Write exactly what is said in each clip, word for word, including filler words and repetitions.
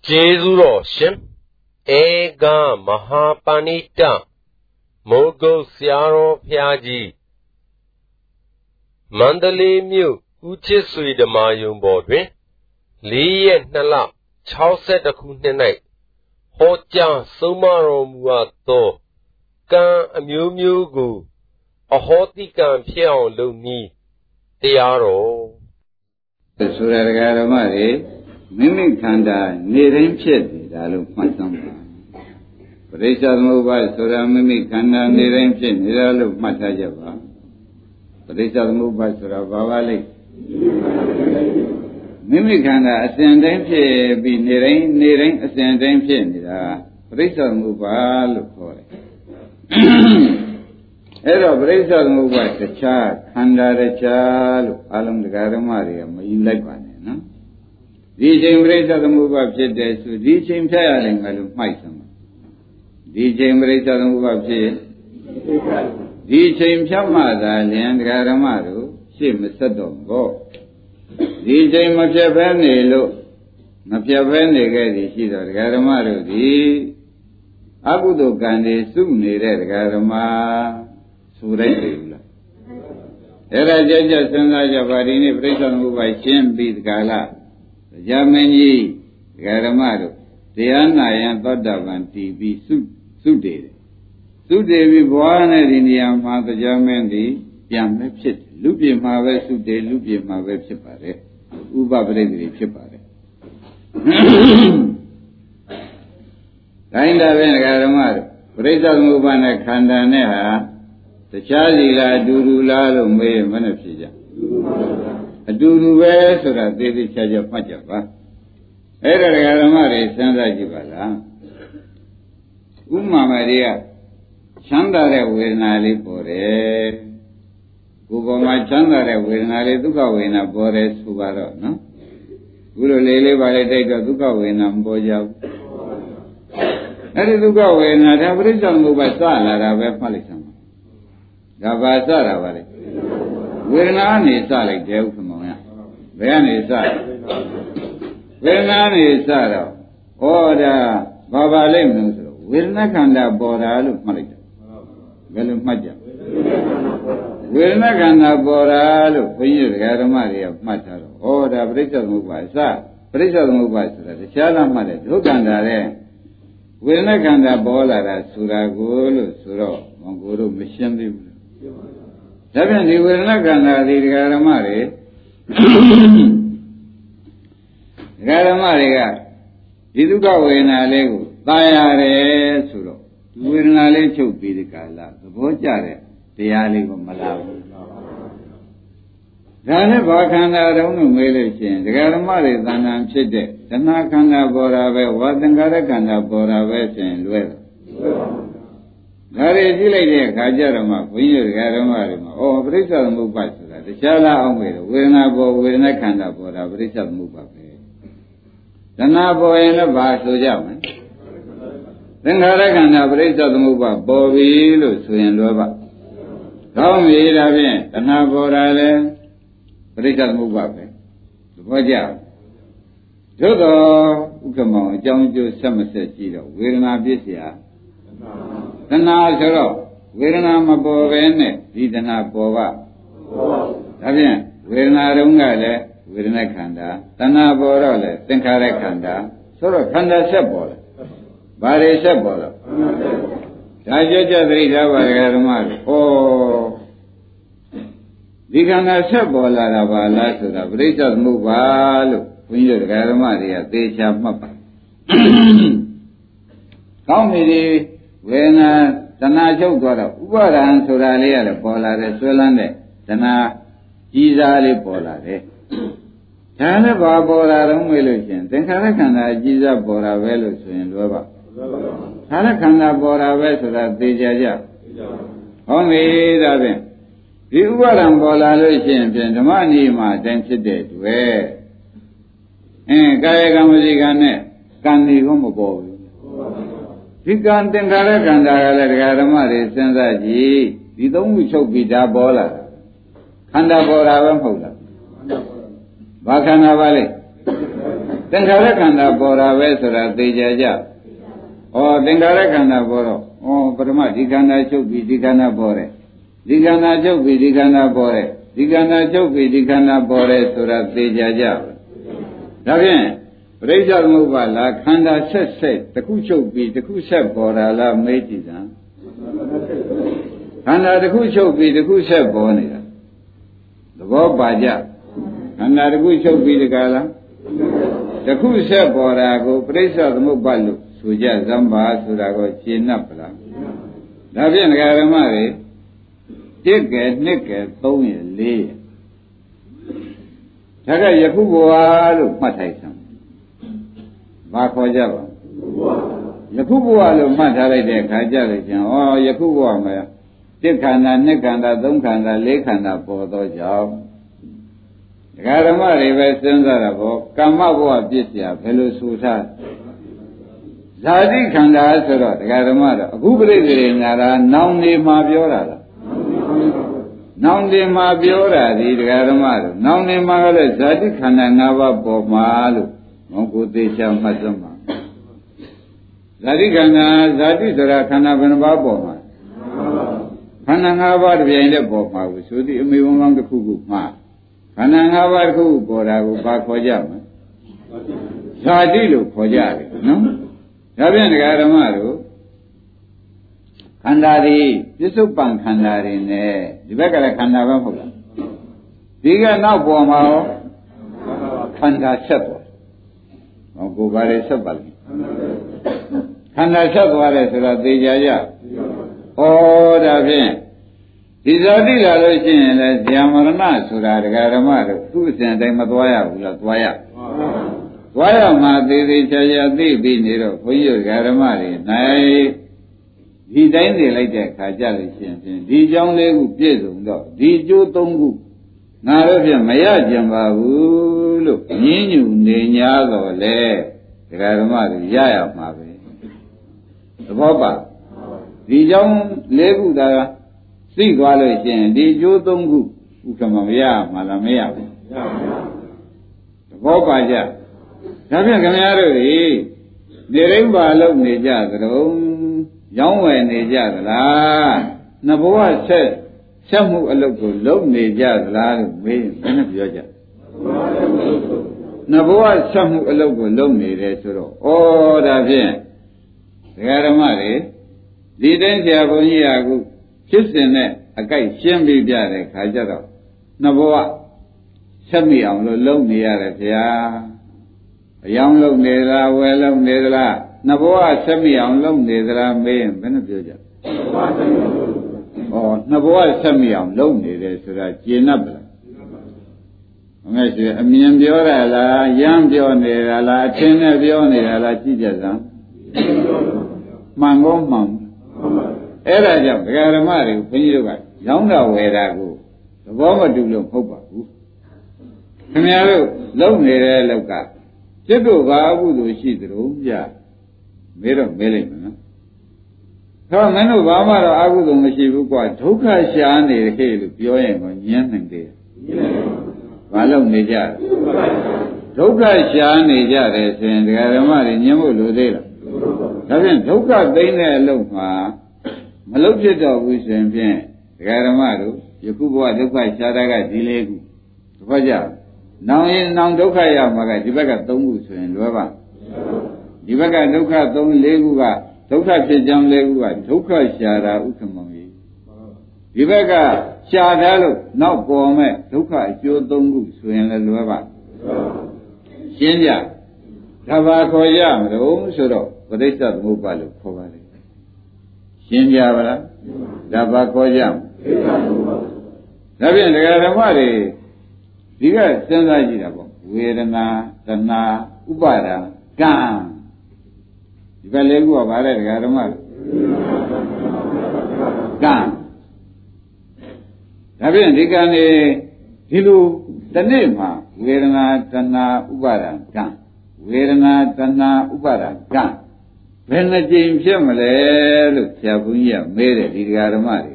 Jesuro Shin Ega Mahapanita Mogo Siaro Piaji Mandali Mu Uchisui the Mayum Bodwin Lee and Nala Chauset a Kunenite Hoja Sumaro Muato Kan a Mu Mugu a Hotikan Piao Luni Tiaro Suragaramari Mimic Kanda Nirin Chit Dalu Matamba Parisha Muba Sura Mimic Kanda Nirin Chit Nidalu Matajava Parisha Muba Sura Bavali Mimic Kanda Ascending Chit be Nirin Nirin Ascending Chit Nida Parisha Muba Lukore Ero Parisha Muba Kacha Kanda Recha Alam the Garamari Mai like Dijay Mreza the move up said there, so Dijay Tayaling Malu Maisam. Dijay Mreza the move up said Dijay Chamada and Garamaru, Sim Sadom go. Dijay Machiavani lo Machiavani Gadi Shida Garamaru di Abudo Gandhi Sumni Red Garama Surayula. Era Jaja Sanda Javarini Prison move by Chem beat Gala. Jamani, Garamado, the Anna Todavan T V Sude. Sude we born in the Yama, the Jamani, Yam Pit, Lupi Mave Sude, Lupi Mave Chipare, Uba Bredri Chipare. Kinda when Garamado, Presa Mubana Kandaneha, the Chazila Durula Lume Manapija. A duru way so that they did charge of Majapa. Era Garamari, Sanda Jibala Uma Maria Chandare Wilnali Bore Guboma Chandare Wilnali Dukawina Bore Subaro, no? Guru Lele Valete Dukawina Boja. That is Dukawina, the Aboriginal Mubasala, Rabe Palisam. Gavasara Valley. We're not in Salik, Jeukamona. When is that? When is that? Oh, the Baba Lim, we're not on that border of Malika. Well, Maja. We're not on that border of Pinyu Garamari of Mataro. Oh, the British Mubasa, British Mubasa, the Chala Mother, look on that. We're not on that border at Suragulu, Suro, Monguru, Mission. Seven, you will not gonna the Garamari. Garamari, did you go in a lego? Tayare Suro. You will not let you be the Kala, the Bojare, the Aligo Malawi. Rana Bakanda don't know the Garamari than I'm Chide, the Nakanda Borave, what the Garakanda Borave and Luella. Gare Gilade, Kajarama, Winner Garamari, oh, Brisa Mubasa, the Chala Omwe, Winabo, Winner Kanda Bora, Brisa Mubabe. The Nabo and a Basso Jaman. Then Harakanda Brisa Muba, Bobby, Lusu and Loba. Come here, Avin, the Nabo Rale, Brisa Mubabe. The Boja. Jodo, Ukamo, John Joe Somerset, Wilna Bisia. Tana Soro, Virana Mabovene, Vidana Bova. Tavian, Virana Rungale, Virana Kanda, Tana Borole, Tenkare Kanda, Soro Kanda Sebola, Bare Sebola. Tajaja Rida Vargamar, oh, Vigana Sebola Ravala, so the British Mubalu, Winter Garamaria, they shall mapa. How many? When Tana Joe got up, Ubaran Suralia, Polare, Swellande, Tana Gizali Polare. Tana Babora Rumilation, then Karakana Giza Bora Velus in Loba. Karakana Bora Vesura de Jaja. Only that the Ubaran Bolalation, and the money ma density, where and Gayagamusigane, Kandi Homobo. He can't think of it and I Garamari sends a G. We don't show Vida Bola. Kanda Bora Hola. Bakana Valley. င်္ခါရခန္ဓာပေါ်တာပဲဆိုတာသိကြကြဩသင်္ခါရခန္ဓာပေါ်တော့ဩပထမဒီခန္ဓာချုပ်ပြီးဒီခန္ဓာပေါ်တယ်ဒီခန္ဓာချုပ်ပြီးဒီခန္ဓာပေါ်တယ်ဒီခန္ဓာချုပ်ပြီးဒီခန္ဓာပေါ်တယ်ဆိုတာသိကြကြဒါဖြင့်ပရိစ္ဆေသမုပ္ပါလားခန္ဓာဆက်ဆက်တစ်ခုချုပ်ပြီးတစ်ခုဆက်ပေါ်တာလားမေးကြည့်စမ်းခန္ဓာတစ်ခုချုပ်ပြီးတစ်ခုဆက်ပေါ်နေတာသဘောပါကြခန္ဓာတစ်ခုချုပ်ပြီးတကလားတစ်ခုဆက်ပေါ်တာကိုပရိစ္ဆေသမုပ္ပါလို့ဆိုကြဇံပါဆိုတာကိုရှင်း납ပလားဒါဖြင့်ဒကာဓမ္မတွေတစ်ကဲနှစ်ကဲသုံးရလေးရဒါကယခုဘဝလို့မှတ်ထိုက်စမ်းဘာခေါ်ကြပါယခုဘဝလို့မှတ်ထားလိုက်တဲ့အခါကြလို့ချင်းဩယခုဘဝမှာတစ်ခန္ဓာနှစ်ခန္ဓာသုံးခန္ဓာလေးခန္ဓာပေါ်သောကြောင့်ဒကာဓမ္မတွေပဲစဉ်းစားတာပေါ့ကမ္မဘဝပြည့်စရာဘယ်လိုဆိုထားဇာတိခန္ဓာဆိုတော့ဒကာဓမ္မတော့အခုပြိတ္တိညာလားနောင်နေမှာပြောတာလားနောင်နေမှာပြောတာဒီဒကာဓမ္မတို့နောင်နေမှာကလည်းဇာတိခန္ဓာ၅ပါးပေါ်မှာလို့မောကိုသေးချာမှတ်စမ်းပါဇာတိခန္ဓာဇာတိဆိုတာခန္ဓာဘယ်နှပါးပေါ်မှာခန္ဓာ၅ပါးတစ်ပြိုင်တည်းပေါ်မှာကိုဆိုသည်အမေဝန်ကောင်းတစ်ခုခုမှာခန္ဓာ၅ပါးတစ်ခုခုပေါ်တာကိုဘာခေါ်ကြမလဲဇာတိလို့ခေါ်ကြတယ်နော်ဒါပြန်ဒကာဓမ္မတို့ခန္ဓာတွေပြစ္ဆုတ်ပံခန္ဓာတွေနဲ့ဒီဘက်ကလည်းခန္ဓာပဲမဟုတ်လားဒီကနောက်ပေါ်မှာရောခန္ဓာဆက်သွားဟောကိုယ်ပါလေဆက်ပါလိမ့်ခန္ဓာဆက်သွားတယ်ဆိုတော့သိကြကြဩဒါဖြင့်ဒီဇာတိလာလို့ရှိရင်လည်းဇာမရဏဆိုတာဒကာဓမ္မတို့သူ့အစဉ်တိုင်းမသွားရဘူးလားသွားရသွားရမှာသေးသေးချာချာသိပြီးနေတော့ဘုန်းကြီးတို့ဓမ္မတွေနိုင်ဒီတိုင်းနေလိုက်တဲ့အခါကြလို့ရှိရင်ဒီเจ้าလေးခုပြည့်စုံတော့ဒီကျိုးသုံးခုငါတို့ဖြင့်မရကြံပါဘူးလို့ညင်းညူနေ냐တော့လေဓမ္မတွေရရမှာပဲသဘောပါဒီเจ้าလေးခုသာသိသွားလို့ရှိရင်ဒီကျိုးသုံးခုဥက္ကမမရမှာလားမရဘူးသဘောပါကြဒါဖြင့်ခင်ဗျားတို့ဒီနေရင်းပါလို့နေကြသတုံးရောင်းဝယ်နေကြသလားနှစ်ဘဝဆက်ဆက်မှုအလုပ်ကိုလုပ်နေကြသလားလို့မေးရင်ဘယ်နဲ့ပြောကြနှစ်ဘဝဆက်မှုအလုပ်ကိုလုပ်နေတယ်ဆိုတော့ဩဒါဖြင့်ဒကာဓမ္မတွေဒီတိုင်းဆရာဘုန်းကြီးကအခုဖြစ်စဉ်နဲ့အကြိုက်ရှင်းပြီးပြတဲ့ခါကျတော့နှစ်ဘဝဆက်မိအောင်လို့လုပ်နေရတယ်ဗျာအယောင်လုပ်နေလားဝယ်လုပ်နေသလားနှစ်ဘဝဆက်မိအောင်လုပ်နေသလားမေးရင်ဘယ်နဲ့ပြောကြဩနှစ်ဘဝဆက်မိအောင်လုပ်နေတယ်ဆိုတာကျင့်납ပလားဘယ်ဆိုအမြင်ပြောရလားရမ်းပြောနေတာလားအထင်နဲ့ပြောနေတာလားကြည့်ကြစမ်းမှန်ကောမှန်အဲ့ဒါကြောင့်ဒကာဓမ္မတွေဘုန်းကြီးတို့ကရောင်းတာဝယ်တာကိုသဘောမတူလို့မဟုတ်ပါဘူးခင်ဗျားတို့လုပ်နေတဲ့လောက်ကจิตတို့ဘာအကုသိုလ်ရှိသလိုပြမေးတော့မေးလိုက်မယ်နော်။ဒါမင်းတို့ဘာမှတော့အကုသိုလ်မရှိဘူးကွာဒုက္ခရှားနေတယ်လို့ပြောရင်ကိုညင်းနိုင်တယ်။ဘာလို့နေကြဒုက္ခရှားနေကြတယ်ဆိုရင်ဒကာဓမ္မတွေညင်းဖို့လိုသေးလား။ဒါဖြင့်ဒုက္ခသိမ်းတဲ့အလုပ်မှာမလုပ်ဖြစ်တော့ဘူးဆိုရင်ဖြင့်ဒကာဓမ္မတို့ယခုဘဝဒုက္ခရှားတာကဒီလေးခုသဘောကျလား။နောင်ရင်နောင်ဒုက္ခရောက်မှာကဒီဘက်ကသုံးခုဆိုရင်လွယ်ပါဒီဘက်ကဒုက္ခသုံးလေးခုကဒုက္ခဖြစ်ကြောင်းလေးခုကဒုက္ခရှာတာဥက္ကမောကြီးဒီဘက်ကရှာထားလို့နောက်ပေါ်မဲ့ဒုက္ခအကျိုးသုံးခုဆိုရင်လည်းလွယ်ပါရှင်းကြဒါပါခေါ်ရမလို့ဆိုတော့ပရိစ္ဆေသမုပ္ပါလို့ခေါ်ပါလေရှင်းကြပါလားဒါပါခေါ်ကြမဒါဖြင့်ဒကာဓမ္မတွေဒီကစဉ်းစားကြည့်တာပေါ့ဝေဒနာတဏှာဥပါဒာကံဒီဘက်လေးခုကဗါတဲ့ဒကာဓမ္မကံဒါဖြင့်ဒီကံနေဒီလိုတနေ့မှာဝေဒနာတဏှာဥပါဒာကံဝေဒနာတဏှာဥပါဒာကံဘယ်နှကြိမ်ဖြစ်မလဲလို့ဆရာဘုန်းကြီးကမေးတယ်ဒီဒကာဓမ္မတွေ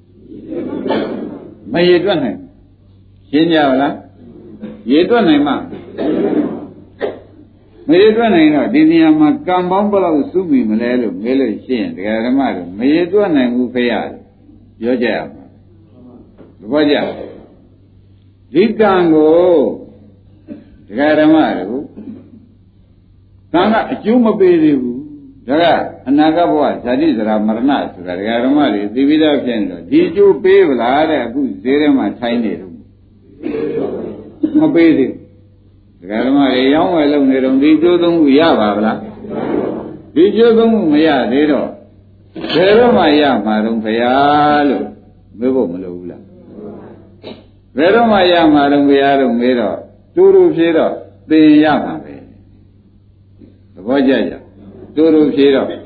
မရတွက်နိုင်ရှင်းကြပါလားရေတွက်နိုင်မှမရေတွက်နိုင်တော့ဒီနေရာမှာကံပေါင်းဘယ်လောက်စုမိမလဲလို့မေးလို့ရှိရင်တရားဓမ္မတို့မရေတွက်နိုင်ဘူးဖေရပြောကြရမှာသဘောကျဒီကံကိုတရားဓမ္မတို့ကံကအကျိုးမပေးသေးဘူးဒါကအနာဂတ်ဘဝဇာတိဇရာမရဏဆိုတာတရားဓမ္မတွေသိပြီးသားဖြစ်နေတော့ဒီအကျိုးပေးဗလားတဲ့အခုဈေးထဲမှာထိုင်းနေတော့မပေးသေးဘူးတရားဓမ္မတွေရောင်းဝယ်လုပ်နေတော့ဒီအကျိုးသုံးခုရပါဗလားဒီအကျိုးသုံးခုမရသေးတော့ဘယ်တော့မှရမှာတော့ဘုရားလို့မေးဖို့မလိုဘူးလားဘယ်တော့မှရမှာတော့ဘုရားလို့မေးတော့တူတူဖြေတော့သိရမှာပဲသဘောကျကြတူတူဖြေတော့ဒါ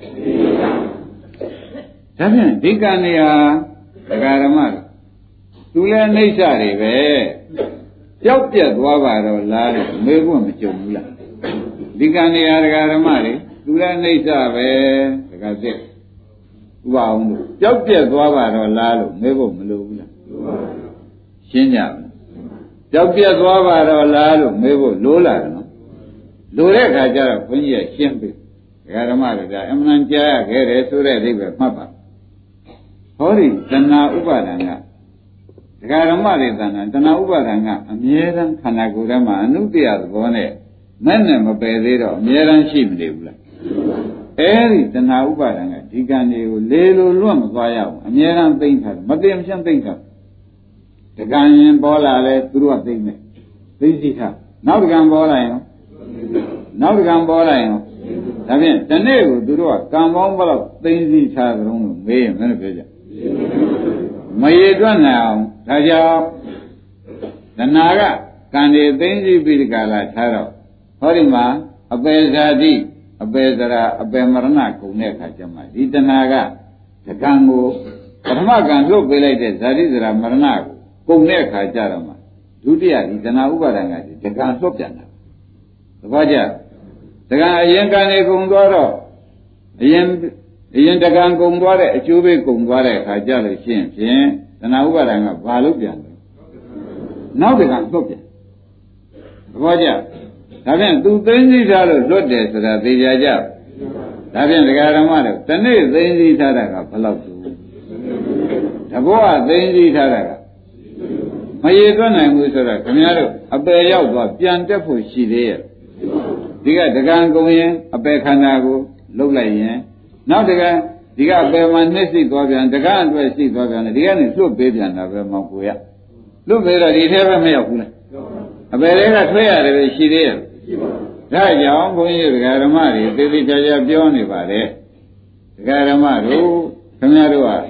ဖြင့်ဒီကံနေဟာဒကာဓမ္မသူလည်းနှိစ္စတွေပဲကြောက်ပြက်သွားပါတော့လားလို့မေးဖို့မကြုံဘူးလားဒီကံနေဟာဒကာဓမ္မတွေသူလည်းနှိစ္စပဲဒကာစစ်ဥပအောင်လို့ကြောက်ပြက်သွားပါတော့လားလို့မေးဖို့မလိုဘူးလားရှင်းကြပါကြောက်ပြက်သွားပါတော့လားလို့မေးဖို့လိုလာတယ်နော်လိုတဲ့အခါကျတော့ဘုန်းကြီးကရှင်းပြီဒကာဓမ္မတွေကအမှန်ကြားရခဲ့တယ်ဆိုတဲ့အဓိပ္ပာယ်မှတ်ပါဟောဒီတဏှာဥပါဒံကဒကာဓမ္မတွေတဏှာတဏှာဥပါဒံကအမြဲတမ်းခန္ဓာကိုယ်ထဲမှာအနုတ္တယသဘောနဲ့မဲ့နဲ့မပယ်သေးတော့အမြဲတမ်းရှိမနေဘူးလားအဲဒီတဏှာဥပါဒံကဒီကံတွေကိုလေလိုလွတ်မသွားရအောင်အမြဲတမ်းသိမ့်ထားတယ်မသိမချင်းသိမ့်ထားတကံရင်ပေါ်လာလဲသူတို့ကသိမ့်မယ်သိသိထားနောက်တကံပေါ်လာရင်နောက်တကံပေါ်လာရင်ဒါဖြင့်ဒီနေ့ကိုသူတို့ကကံပေါင်းဘယ်လောက်သိသိထားကြုံလို့မေးရင်မင်းတို့ပြောကြမရေတွက်နိုင်အောင်ဒါကြောင့်တဏှာကကံတွေသိသိပြီးဒီကလာထားတော့ဟောဒီမှာအပေဇာတိအပေဇရာအပေမရဏကုန်တဲ့အခါကျမှဒီတဏှာကတကံကိုပထမကံလွတ်ပေးလိုက်တဲ့ဇာတိဇရာမရဏကိုကုန်တဲ့အခါကျတော့မှဒုတိယဒီတဏှာဥပါဒံကဒီတကံလွတ်ပြန်တာသဘောကျတကံအရင်ကံနေကုန်သွားတော့အရင်အရင်တကံကုန်သွားတဲ့အကျိုးပေးကုန်သွားတဲ့အခါကျလို့ရှိရင်ဖြင့်တဏှာဥပါဒံကဘာလို့ပြန်လဲနောက်တကံလွတ်ပြန်သဘောကျဒါဖြင့်သူသိသိထားလို့လွတ်တယ်ဆိုတာသိကြကြဒါဖြင့်ဒကာဓမ္မတို့တနေ့သိသိထားတာကဘယ်လောက်တူတဘောကသိသိထားတာကမရေတွက်နိုင်ဘူးဆိုတော့ခင်ဗျားတို့အပယ်ရောက်သွားပြန်တက်ဖို့ရှိသေးရဲ့ဒီကဒကံကုန်ရင်အပယ်ခန္ဓာကိုလှုပ်လိုက်ရင်နောက်ဒကံဒီကအပယ်မှာနှိမ့်စိသွားပြန်ဒကံအတွက်စိသွားပြန်တယ်ဒီကနေလွတ်ပေးပြန်တာပဲမောင်ကိုရလွတ်ပေးတော့ဒီထဲပဲမရောက်ဘူးလားအပယ်တွေကထွက်ရတယ်ပဲရှိသေးရဲ့ဒါကြောင့်ဘုန်းကြီးဒကာဓမ္မတွေသေသေးချာချာပြောနေပါတယ်ဒကာဓမ္မတို့ခင်ဗျားတို့ကဩ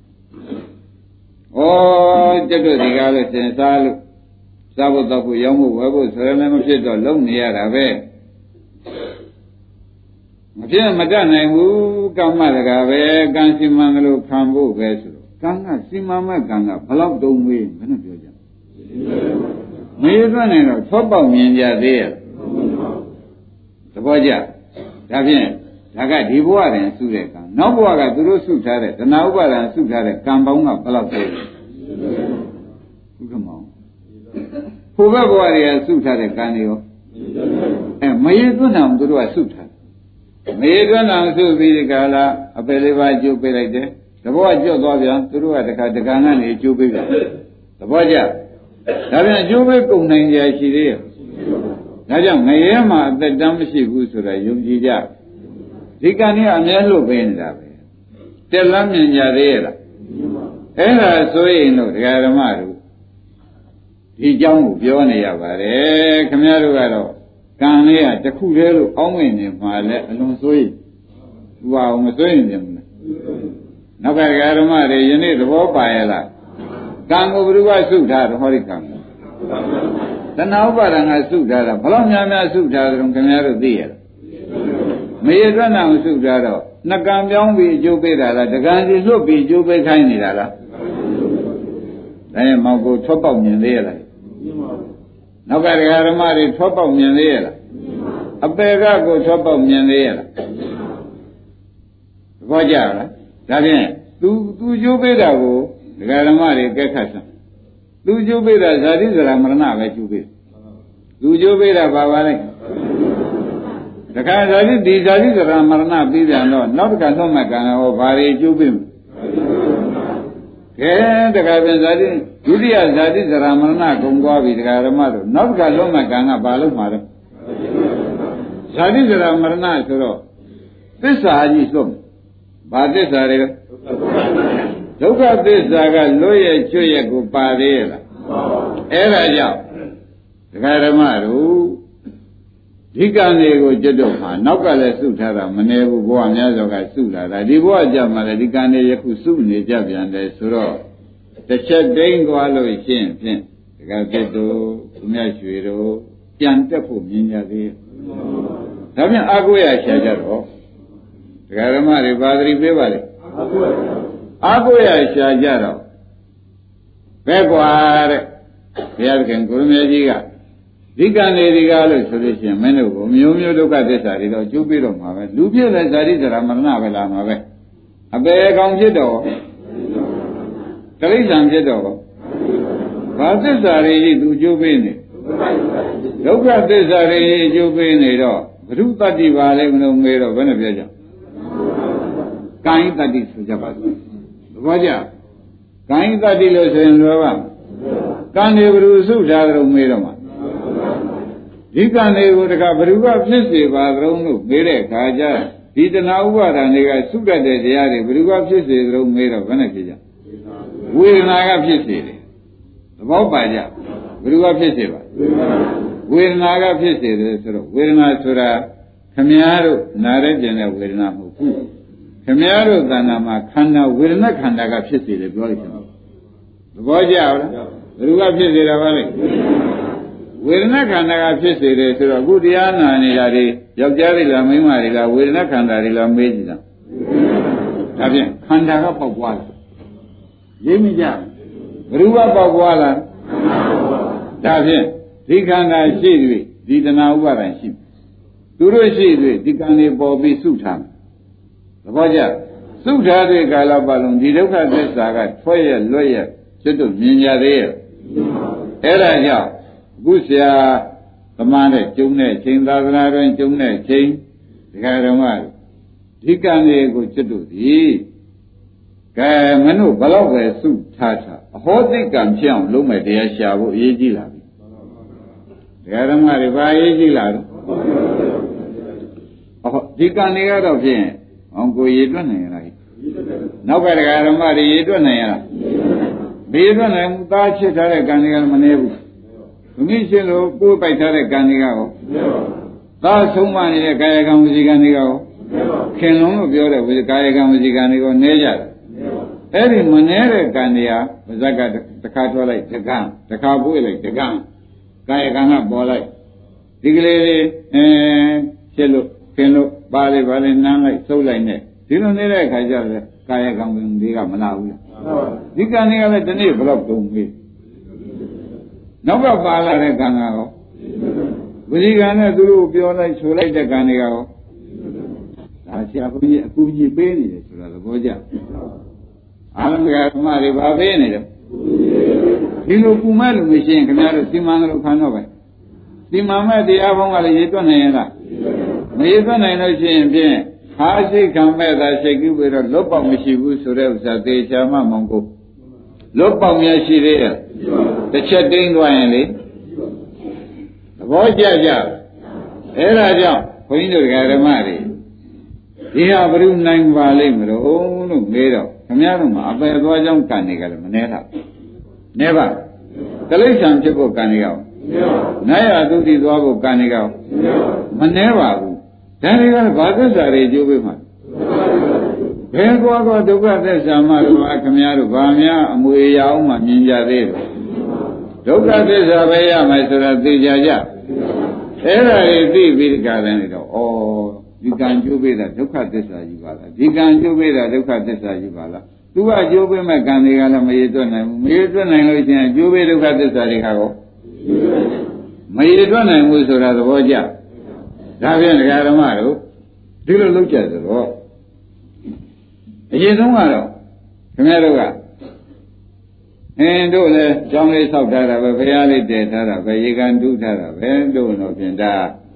ကျွတ်တို့ဒီကားလို့စင်စားလို့စားဖို့တော့ဖို့ရောင်းဖို့ဝယ်ဖို့ဆိုရလည်းမဖြစ်တော့လုံနေရတာပဲမဖြစ်မတတ်နိုင်ဘူးကမ္မတကာပဲကံစီမံလို့ခံဖို့ပဲဆိုတော့ကံကစီမံမဲ့ကံကဘလောက်တုံးမေးဘယ်နဲ့ပြောကြမရသွန်းနိုင်တော့သောပေါက်မြင်ကြသေးရဲ့သဘောကျဒါဖြင့်ဒါကဒီဘဝတွင်စုတဲ့ကံနောက်ဘဝကသူတို့စုထားတဲ့တဏှာဥပါဒံစုထားတဲ့ကံပေါင်းကဘယ်လောက်လဲဘုကမောင်ဘုဘဘဝတွေကစုထားတဲ့ကံတွေရောအဲမရေသွန်းအောင်သူတို့ကစုထားမရေသွန်းအောင်စုပြီးဒီကလာအပယ်လေးပါးကျိုးပေးလိုက်တယ်တဘောကကျွတ်သွားပြန်သူတို့ကတခါတကံကနေကျိုးပေးပြန်သဘောကျဒါပြန်ကျိုးပေးကုန်နိုင်ကြရှိသေးရဲ့ဒါကြောင့်ငရဲမှာအသက်တမ်းမရှိဘူးဆိုတာယုံကြည်ကြဒီကံကြီးအမြဲလို့ပေးနေတာပဲတက်လမ်းမြင်ကြသေးရဲ့လားအဲ့ဒါဆိုရင်တော့ဒကာဓမ္မတို့ဒီเจ้าကိုပြောနေရပါတယ်ခင်ဗျားတို့ကတော့ကံလေးကတစ်ခုတည်းလို့အောင်းဝင်နေမှာလဲအလွန်ဆိုရင်သူ့အောင်မဆိုရင်ပြန်ဘူးလားနောက်ကဒကာဓမ္မတွေယနေ့သဘောပါရဲ့လားကံကိုဘုရားစုထားတော့ဟောဒီကံကိုတဏှာဥပါဒံကစုထားတာဘလောက်များများစုထားတယ်ခင်ဗျားတို့သိရလားမရေတွက်နိုင်စုထားတော့နှကံပြောင်းပြီးအကျိုးပေးတာလားတကံစီလွတ်ပြီးအကျိုးပေးခိုင်းနေတာလားဒါရင်မောင်ကိုထွက်ပေါက်မြင်သေးရလားနောက်ကဒကာဓမ္မတွေထွက်ပေါက်မြင်သေးရလားအပေကကိုထွက်ပေါက်မြင်သေးရလားသဘောကျလားဒါဖြင့်သူသူကျိုးပေးတာကိုဒကာဓမ္မတွေကဲခတ်စမ်းသူကျိုးပေးတာဇာတိဇရာမရဏပဲကျိုးပေးသူကျိုးပေးတာဘာပါလဲတခါဇာတိဒီဇာတိသရမရဏပြီးပြန်တော့နောက်တစ်ခါဆုံးမှကံဟောဘာတွေကျိုးပြီကဲတခါပြန်ဇာတိဒုတိယဇာတိသရမရဏကုန်သွားပြီတခါဓမ္မတို့နောက်တစ်ခါဆုံးမှကံကဘာလို့မှာတော့ဇာတိသရမရဏဆိုတော့သစ္စာကြီးဆုံးဘာသစ္စာတွေဒုက္ခသစ္စာကလွတ်ရဲ့ကျွတ်ရဲ့ကိုပါသေးရဲ့လားအဲ့ဒါကြောင့်ဒကာဓမ္မတို့ဒီကံတွေကိုကျွတ်တော့မှာနောက်ကလည်းစုထားတာမနေဘူးဘဝများစွာကစုလာတာဒီဘဝကြမှာလည်းဒီကံတွေယခုစုနေကြပြန်တယ်ဆိုတော့တစ်ချက်တိမ့်သွားလို့ရှင်းဖြင့်ဒကာပြတ်တို့သူမြတ်ရွှေတို့ပြန်တက်ဖို့မြင်ကြသေးဒါပြန်အာကိုရရှာကြတော့ဒကာဓမ္မတွေပါတိပေးပါလေအာကိုရရှာကြတော့ဘယ်ကွာတဲ့ဘုရားသခင်ကိုရမေကြီးကဒီကံတွေဒီကားလို့ဆိုလို့ရှိရင်မင်းတို့ကိုမျိုးမျိုးဒုက္ခသစ္စာတွေတော့ကျုပ်ပြီးတော့မှာပဲလူဖြစ်တဲ့ဇာတိဇရာမရဏပဲလာမှာပဲအပေကောင်ဖြစ်တော့တိရစ္ဆာန်ဖြစ်တော့ဘာသစ္စာတွေကြီးသူကျုပ်ပြီးနေဒုက္ခသစ္စာတွေကြီးကျုပ်ပြီးနေတော့ဘုရုတ္တိပါလေမလို့ငေးတော့ဘယ်နဲ့ပြောကြကာယတတ္တိဆိုကြပါစို့သဘောကျကာယတတ္တိလို့ဆိုရင်လောကကံတွေဘုရုစုထားကြတော့မေးတော့မှာဒီကံတွေကိုတခါဘ누구ကဖြစ်စေပါသလုံးလို့မေးတဲ့အခါကျဒီတဏှာဥပါဒာတွေကစုတတ်တဲ့တရားတွေဘ누구ကဖြစ်စေသလုံးမေးတော့ဘယ်နဲ့ဖြစ်ကြဝေဒနာကဖြစ်စေတယ်သဘောပါကြဘ누구ကဖြစ်စေပါဝေဒနာကဖြစ်စေတယ်ဆိုတော့ဝေဒနာဆိုတာခမည်းတော်နားရဲကျင်တဲ့ဝေဒနာမဟုတ်ဘူးခမည်းတော်သဏ္ဍာန်မှာခန္ဓာဝေဒနာခန္ဓာကဖြစ်စေတယ်ပြောလိုက်ရှင်သဘောကျလားဘ누구ကဖြစ်စေတာပါလဲဝေဒနာခန္ဓာကဖြစ်စေတယ်ဆိုတော့အခုတရားနာနေတာတွေယောက်ျားတွေလားမိန်းမတွေလားဝေဒနာခန္ဓာတွေလားမေးကြည့်တာဒါဖြင့်ခန္ဓာကပေါက်ပွားတယ်ရိပ်မိကြဘ누구ကပေါက်ပွားလားဒါဖြင့်ဒီခန္ဓာရှိပြီဒီတဏှာဥပါဒံရှိပြီသူတို့ရှိပြီဒီကံတွေပေါ်ပြီးစုထားတယ်သဘောကျစုထားတဲ့ကာလပတ်လုံးဒီဒုက္ခသစ္စာကထွက်ရလွတ်ရကျွတ်တို့မြင်ကြသေးရဲ့အဲ့ဒါကြောင့်အခုဆရာသမားနဲ့ကျုံတဲ့ချိန်သာသနာတွင်ကျုံတဲ့ချိန်ဒီကရမဒီကံတွေကိုကျွတ်တို့သည်ကဲမင်းတို့ဘလောက်ပဲစုထားထားအဟောသိကံဖြစ်အောင်လုပ်မဲ့တရားရှာဖို့အရေးကြီးလာပြီဒီကရမတွေဘာအရေးကြီးလာတော့အဟောဒီကံတွေကတော့ဖြင့်အောင်ကိုရေတွက်နိုင်ရလားနောက်ကဒကာရမတွေရေတွက်နိုင်ရလားဘေးတွက်နိုင်မှုသားချစ်ထားတဲ့ကံတွေကမနေဘူးဘုမိရှင်လို့ကိုယ်ပိုက်ထားတဲ့ကံတွေကရောသားဆုံးမနေတဲ့ကာယကံဝစီကံတွေကရောခင်လုံးလို့ပြောတဲ့ဝစီကာယကံဝစီကံတွေရောနဲကြတယ်အဲ့ဒီမနဲတဲ့ကံတွေကဗဇက်ကတခါထွက်လိုက်တကံတခါပွေးလိုက်တကံကာယကံကပေါ်လိုက်ဒီကလေးလေးအဲရှင်းလို့ခင်လို့ပါလေပါလေနမ်းလိုက်သုတ်လိုက်နဲ့ဒီလိုနေတဲ့အခါကျတော့ကာယကံတွေကမလာဘူးလားဒီကံတွေကလည်းဒီနေ့ဘယ်တော့တုံးပြီနောက်ကပါလာတဲ့ကံကရောဝစီကံနဲ့သူတို့ပြောလိုက်ဆိုလိုက်တဲ့ကံတွေကရောဒါဆရာဘုန်းကြီးအကူကြီးပေးနေတယ်ဆိုတာသဘောကျအာရမကဓမ္မတွေဗာပေးနေတယ်ဒီလိုပူမဲ့လို့မရှိရင်ခင်ဗျားတို့စီမံလို့ခံတော့ပဲစီမံမဲ့တရားဘုံကလည်းရေတွက်နိုင်ရလားမရေတွက်နိုင်လို့ရှိရင်ဖြင့်ဟာရှိခံမဲ့သာရှိကူပြီးတော့လွတ်ပေါက်မရှိဘူးဆိုတဲ့ဥစ္စာသေချာမှမောင်ကိုလွတ်ပေါက်များရှိသေးရဲ့တစ်ချက်တိမ့်သွားရင်လေသဘောကျကြအဲ့ဒါကြောင့်ဘုန်းကြီးတို့ဓမ္မတွေဒီဟာဘယ်လိုနိုင်ပါလိမ့်မလို့လို့မေးတော့ခင်ဗျားတို့မှာအပယ်သွားကြောင်းကံတွေကလည်းမနှဲတာနှဲပါတိရစ္ဆာန်ဖြစ်ဖို့ကံတွေရောနိုင်ရသုတိသွားဖို့ကံတွေရောမနှဲပါဘူးဒါတွေကလည်းဘာသစ္စာတွေကျိုးပေးမှာဘယ်ကွာကွာဒုက္ခသစ္စာမှတော့ခင်ဗျားတို့ဗာများအမွေရအောင်မှမြင်ကြသေးတယ်ဒုက္ခသစ္စာပဲရမယ်ဆိုတာသိကြကြအဲ့ဒါတွေသိပြီးကြတယ်လေတော့ဩဒီကံကျိုးပေးတာဒုက္ခသစ္စာကြီးပါလားဒီကံကျိုးပေးတာဒုက္ခသစ္စာကြီးပါလားသူကကျိုးပေးမဲ့ကံတွေကလည်းမရေတွက်နိုင်ဘူးမရေတွက်နိုင်လို့ရှိရင်ကျိုးပေးဒုက္ခသစ္စာတွေကရောမရေတွက်နိုင်ဘူးဆိုတာသဘောကျဒါဖြင့်ဒကာဓမ္မတို့ဒီလိုလုပ်ကြဆိုတော့အရင်ဆုံးကတော့ခင်ဗျားတို့ကအင်းတို့လည်းကျောင်းလေးဆောက်ထားတာပဲဘုရားလေးတည်ထားတာပဲရေကန်တူးထားတာပဲတို့တော့ဖြင့်ဒါ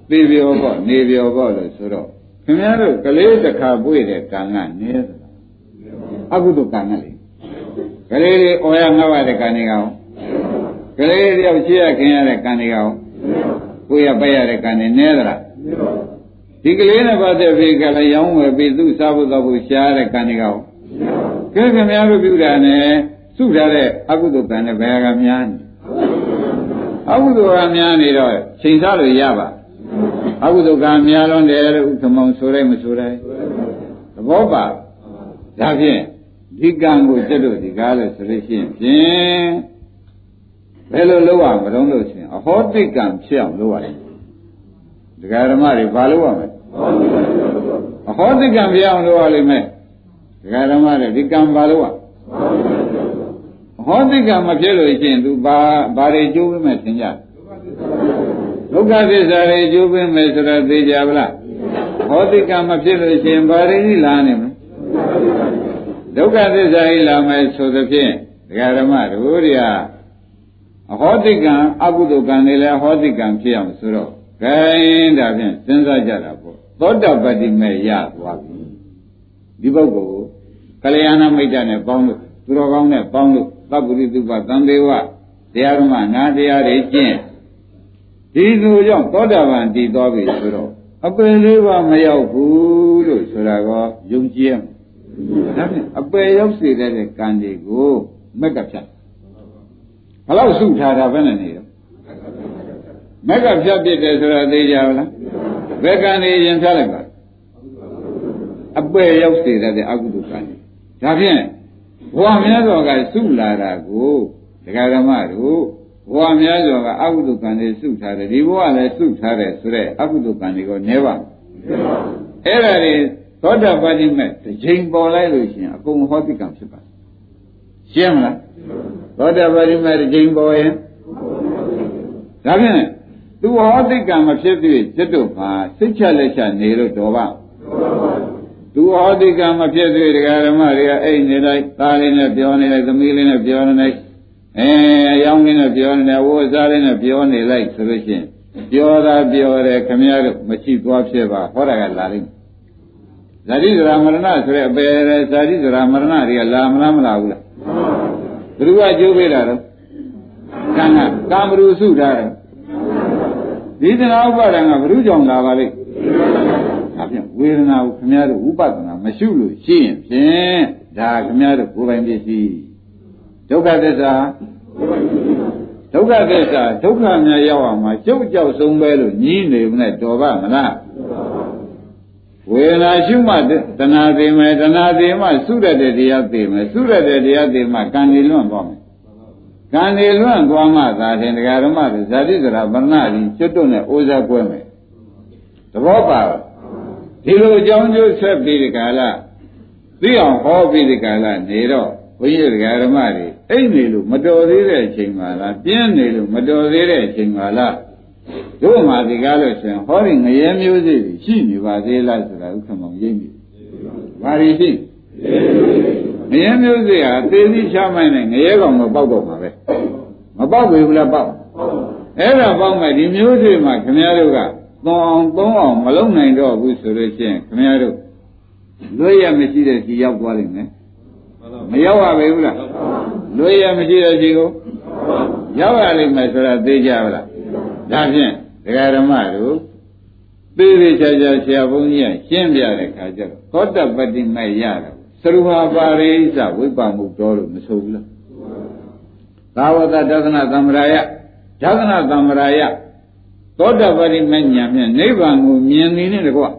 သေပြောပေါ့နေပြောပေါ့လို့ဆိုတော့ခင်ဗျားတို့ကလေးတစ်ခါပွေတဲ့ကံကနည်းသလားအကုသိုလ်ကံကလေကလေးတွေအော်ရငှက်ရတဲ့ကံတွေကောင်ကလေးတယောက်ရှိရခင်ရတဲ့ကံတွေကောင်ကိုရပတ်ရတဲ့ကံတွေနည်းသလားဒီကလေးနဲ့ပတ်သက်ပြီးကလည်းရောင်းဝယ်ပြီးသူ့စားဖို့တော့ဖို့ရှားတဲ့ကံတွေကောင်ကဲခင်ဗျားတို့ပြုတာနဲ့စုထားတဲ့အကုသိုလ်ကံနဲ့ဘယ်ကများနေအကုသိုလ်ကများနေတော့ချိန်စားလို့ရပါအကုသိုလ်ကများလွန်းတယ်လို့ဥက္ကမောင်ဆိုရဲမဆိုရဲသဘောပါဒါဖြင့်ဒီကံကိုတက်လို့ဒီကားလို့ဆိုလို့ရှိရင်ဖြင့်ဘယ်လိုလုပ်ရမလို့လို့ရှိရင်အဟောတိကံဖြစ်အောင်လုပ်ရတယ်ဒကာဓမ္မတွေဘာလုပ်ရမလဲအဟောတိကံဖြစ်အောင်လုပ်ရလိမ့်မယ်ဒကာဓမ္မတွေဒီကံဘာလုပ်ရဟောတိကမဖြစ်လို့ရှိရင် तू ဘာဘာတွေကျိုးပေးမယ်သင်ကြဒုက္ခသစ္စာတွေကျိုးပေးမယ်ဆိုတော့သိကြပါလားဟောတိကမဖြစ်လို့ရှိရင်ဘာတွေကြီးလာနေမလဲဒုက္ခသစ္စာကြီးလာမယ်ဆိုသဖြင့်ဒကာဓမ္မတို့တွေကအဟောတိကံအကုသိုလ်ကံတွေလည်းဟောတိကံဖြစ်အောင်ဆိုတော့ဂိုင်းဒါဖြင့်စဉ်းစားကြတာပေါ့သောတပတ္တိမဲ့ရသွားပြီဒီပုဂ္ဂိုလ်ကိုကလျာဏမိတ်တနဲ့ပေါင်းလို့သူတော်ကောင်းနဲ့ပေါင်းလို့သဗ္ဗုရိတုပသံသေးဝတရားဓမ္မနာတရားတွေကျင့်ဒီလိုကြောင့်သောတာပန်တည်သွားပြီဆိုတော့အပယ်လေးပါမရောက်ဘူးလို့ဆိုတာကောယုံကြည်ရမယ်ဒါဖြင့်အပယ်ရောက်စေတဲ့ကံတွေကိုမက်ကဖြတ်ဘယ်လောက်စုထားတာပဲနဲ့နေရောမက်ကဖြတ်ပြစ်တယ်ဆိုတာသိကြပါလားဘယ်ကံတွေရင်ဖြတ်လိုက်ပါအပယ်ရောက်စေတဲ့အကုသိုလ်ကံတွေဒါဖြင့်ဘဝများစွာကစုလာတာကိုဒကာဓမ္မတို့ဘဝများစွာကအကုသိုလ်ကံတွေစုထားတယ်ဒီဘဝလည်းစုထားတယ်ဆိုတော့အကုသိုလ်ကံတွေကိုနည်းပါအဲ့ဒါတွေသောတာပတိမဲ့တစ်ချိန်ပေါ်လိုက်လို့ရှိရင်အကုန်ဟောတိကံဖြစ်ပါရှင်းမလားသောတာပတိမဲ့တစ်ချိန်ပေါ်ရင်ဒါဖြင့်သူဟောတိကံမဖြစ်သေးจิตတို့မှာစိတ်ချလက်ချနေလို့တော်ပါသူဟောတိကံမဖြစ်သေးဒကာဓမ္မတွေကအိတ်နေလိုက်သားလေးနဲ့ပြောနေလိုက်သမီးလေးနဲ့ပြောနေလိုက်အဲရောင်းလေးနဲ့ပြောနေတယ်ဝိုးစားလေးနဲ့ပြောနေလိုက်ဆိုလို့ရှိရင်ပြောတာပြောတယ်ခမည်းတော်မရှိသွားဖြစ်ပါဟောတာကလာလိမ့်ဇာတိဇရာမရဏဆိုတဲ့အပေဇာတိဇရာမရဏတွေကလာမလားမလာဘူးလားဘယ်သူကကြိုးပေးတာတော့ကံကကာမရုစုထားတယ်ဒီသနာဥပါဒံကဘယ်သူကြောင့်လာပါလိမ့်ဒါဖြင့်ဝေဒနာကိုခမည်းတော်ဥပဒနာမရှိလို့ရှိရင်ဖြင့်ဒါခမည်းတော်ကိုယ်ပိုင်ပစ္စည်းဒုက္ခသစ္စာဒုက္ခသစ္စာဒုက္ခများရောက်အောင်မှာကျုပ်ကြောက်ဆုံးပဲလို့ညီးနေမနဲ့တော်ပါမလားဝေဒနာရှုမှတဏှာသိမယ်တဏှာသိမှသုရတဲ့တရားသိမယ်သုရတဲ့တရားသိမှကံနေလွန့်သွားမယ်ကံနေလွန့်သွားမှသာတင်တရားဓမ္မတွေဇာတိဇရာဗရဏကြီးကျွတ်တွနဲ့အိုးစားကွဲမယ်သဘောပါဒီလိုအကြောင်းကျိုးဆက်ပြီးဒီကာလသိအောင်ဟောပြီးဒီကာလနေတော့ဘုန်းကြီးတရားဓမ္မတွေအိတ်နေလို့မတော်သေးတဲ့အချိန်မှလားပြင်းနေလို့မတော်သေးတဲ့အချိန်မှလားတို့မှဒီကားလို့ရှင်ဟောဒီငရဲမျိုးစိတွေရှိနေပါသေးလားဆိုတာဥက္ကမောင်ရိပ်ပြီဘာတွေရှိငရဲမျိုးစိဟာသေပြီးချမိုင်းနဲ့ငရဲကောင်တော့ပေါက်တော့မှာပဲမပေါက်ဘူးလားပေါက်အဲ့ဒါပေါက်မဲ့ဒီမျိုးစိမှာခင်ဗျားတို့ကသုံးအောင်သုံးအောင်မလုံနိုင်တော့ဘူးဆိုလို့ရှိရင်ခင်ဗျားတို့လွတ်ရမရှိတဲ့စီရောက်သွားလိမ့်မယ်မရောက်ရပါဘူးလားလွတ်ရမရှိတဲ့စီကိုရောက်ရလိမ့်မယ်ဆိုတာသိကြပါလားဒါဖြင့်ဒကာဓမ္မတို့သေသေးချာချာဆရာဘုန်းကြီးကရှင်းပြတဲ့ခါကျတော့သောတပတ္တိမဲ့ရတော့သရူဟာပါရိသဝိပ္ပမှုတော်လို့မဆိုဘူးလားသာဝတဒသနာသမ္မရာယဒသနာသမ္မရာယသောတပတ္တိမဲ့ညာဖြင့်နိဗ္ဗာန်ကိုမြင်နေတဲ့တကွ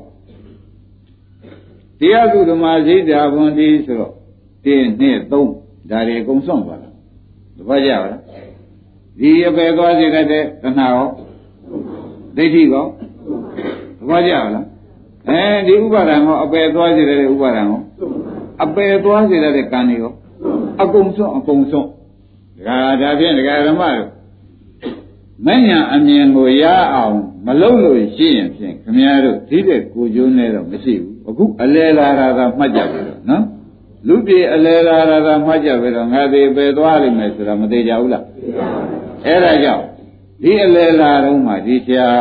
တရားသူဓမ္မစိတ်ဓာဘွန်ဒီဆိုတော့တင်းနှစ်သုံးဒါတွေအကုန်ဆုံးသွားတာတပတ်ကြပါလားဒီအပေသွားစေတတ်တဲ့တဏှာရောဒိဋ္ဌိရောတပတ်ကြပါလားအဲဒီဥပါဒံရောအပေသွားစေတဲ့ဥပါဒံရောအပေသွားစေတဲ့ကံတွေရောအကုန်ဆုံးအကုန်ဆုံးဒါဒါဖြင့်ဒကာဓမ္မတို့မဉ္ဇဏ်အမြင်ကိုရအောင်မလုပ်လို့ရှိရင်ဖြင့်ခမည်းတော်ဒီတဲ့ကိုကျိုးနဲ့တော့မရှိဘူးအခုအလဲလာတာကမှတ်ကြပြီတော့နော်လူပြေအလဲလာတာကမှတ်ကြပြီတော့ငါသေးပဲသွားလိမ့်မယ်ဆိုတာမသေးကြဘူးလားအဲ့ဒါကြောင့်ဒီအလဲလာတော့မှဒီဆရာ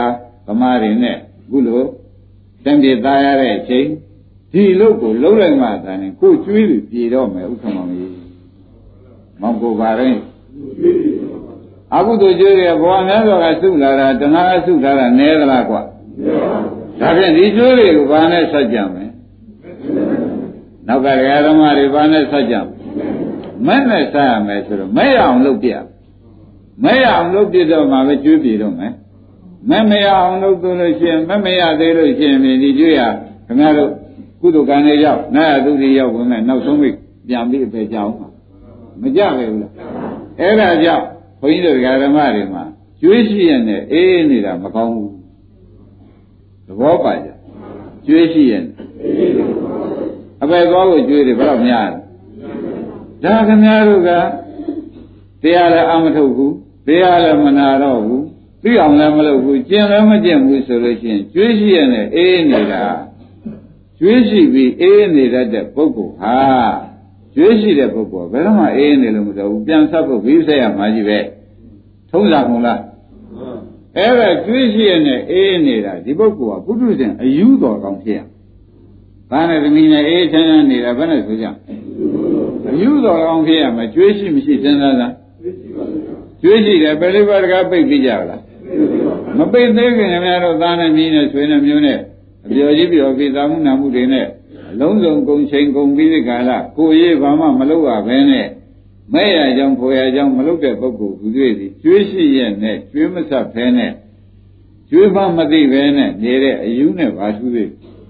သမားတွေနဲ့ခုလိုတံပြေသားရတဲ့အချိန်ဒီလုတ်ကိုလုံးလိုက်မှသာနဲ့ကိုကျွေးပြီးပြေတော့မယ်ဥက္ကမောင်ကြီးမောင်ကိုပါရင်အခုတို့ကျွေးတယ်ဘဝများစွာကစုလာတာတဏှာကစုထားတာနဲသလားကွာဒါဖြင့်ဒီကျွေးတွေကိုဘာနဲ့ဆက်ကြမယ်နောက်ကတရားဓမ္မတွေဘာနဲ့ဆက်ကြမယ်မဲ့နဲ့ဆက်ရမယ်ဆိုတော့မဲ့ရအောင်လုပ်ပြမဲ့ရအောင်လုပ်ပြတော့မှပဲကျွေးပြေတော့မယ်မဲ့မရအောင်လုပ်လို့ရှိရင်မဲ့မရသေးလို့ရှိရင်ဒီကျွေးရခင်ဗျားတို့ကုသိုလ်ကံတွေရောက်နာယသူတွေရောက်ဝင်မဲ့နောက်ဆုံးပြီးပြန်ပြီးအပေကြအောင်မကြပဲဘူးလားအဲ့ဒါကြောင့်ဘုန်းကြီးတို့ဓမ္မတွေမှာကျွေးရှိရနဲ့အေးနေတာမကောင်းဘူးသဘောပါကြကျွေးရှိရအပေသွားကိုကျွေးတယ်ဘယ်တော့များလဲဒါခင်ဗျားတို့ကတရားလည်းအမထုတ်ဘူးတရားလည်းမနာတော့ဘူးသိအောင်လည်းမလုပ်ဘူးကျင့်လည်းမကျင့်ဘူးဆိုလို့ရှိရင်ကျွေးရှိရနဲ့အေးနေတာကျွေးရှိပြီးအေးနေတတ်တဲ့ပုဂ္ဂိုလ်ဟာကျွေးရှိတဲ့ပုဂ္ဂိုလ်ဘယ်တော့မှအေးနေလို့မတော်ဘူးပြန်ဆက်ဖို့ဘိဆက်ရမှာကြီးပဲထုံးစံကုန်လားအဲ့ဒါကျွေးရှိရနဲ့အေးနေတာဒီပုဂ္ဂိုလ်ကပုထုဇဉ်အယူတော်ကောင်းဖြစ်ရဘာနဲ့သမီးနဲ့အေးချမ်းချမ်းနေတာဘယ်နဲ့ဆိုကြအယူတော်ကောင်းဖြစ်ရမှာကျွေးရှိမရှိစဉ်းစားစားကျွေးရှိတယ်ပရိပတ်တကပိတ်ပြီးကြလားမပိတ်သေးခင်ခင်ဗျားတို့သားနဲ့မြင်းနဲ့ဆွေနဲ့မျိုးနဲ့အပျော်ကြီးပျော်ပြီးသာမှုနာမှုတွေနဲ့အလုံးစုံကုန်ချိန်ကုန်ပြီးဒီကာလကိုရေးဘာမှမလုပ်ရဘဲနဲ့မဲ့ရကြောင်းဖို့ရကြောင်းမလုပ်တဲ့ပုဂ္ဂိုလ်သူတွေစီကျွေးရှိရဲ့နဲ့ကျွေးမဆက်ဖဲနဲ့ကျွေးမှမသိဘဲနဲ့နေတဲ့အယူနဲ့ဘာသူတွေ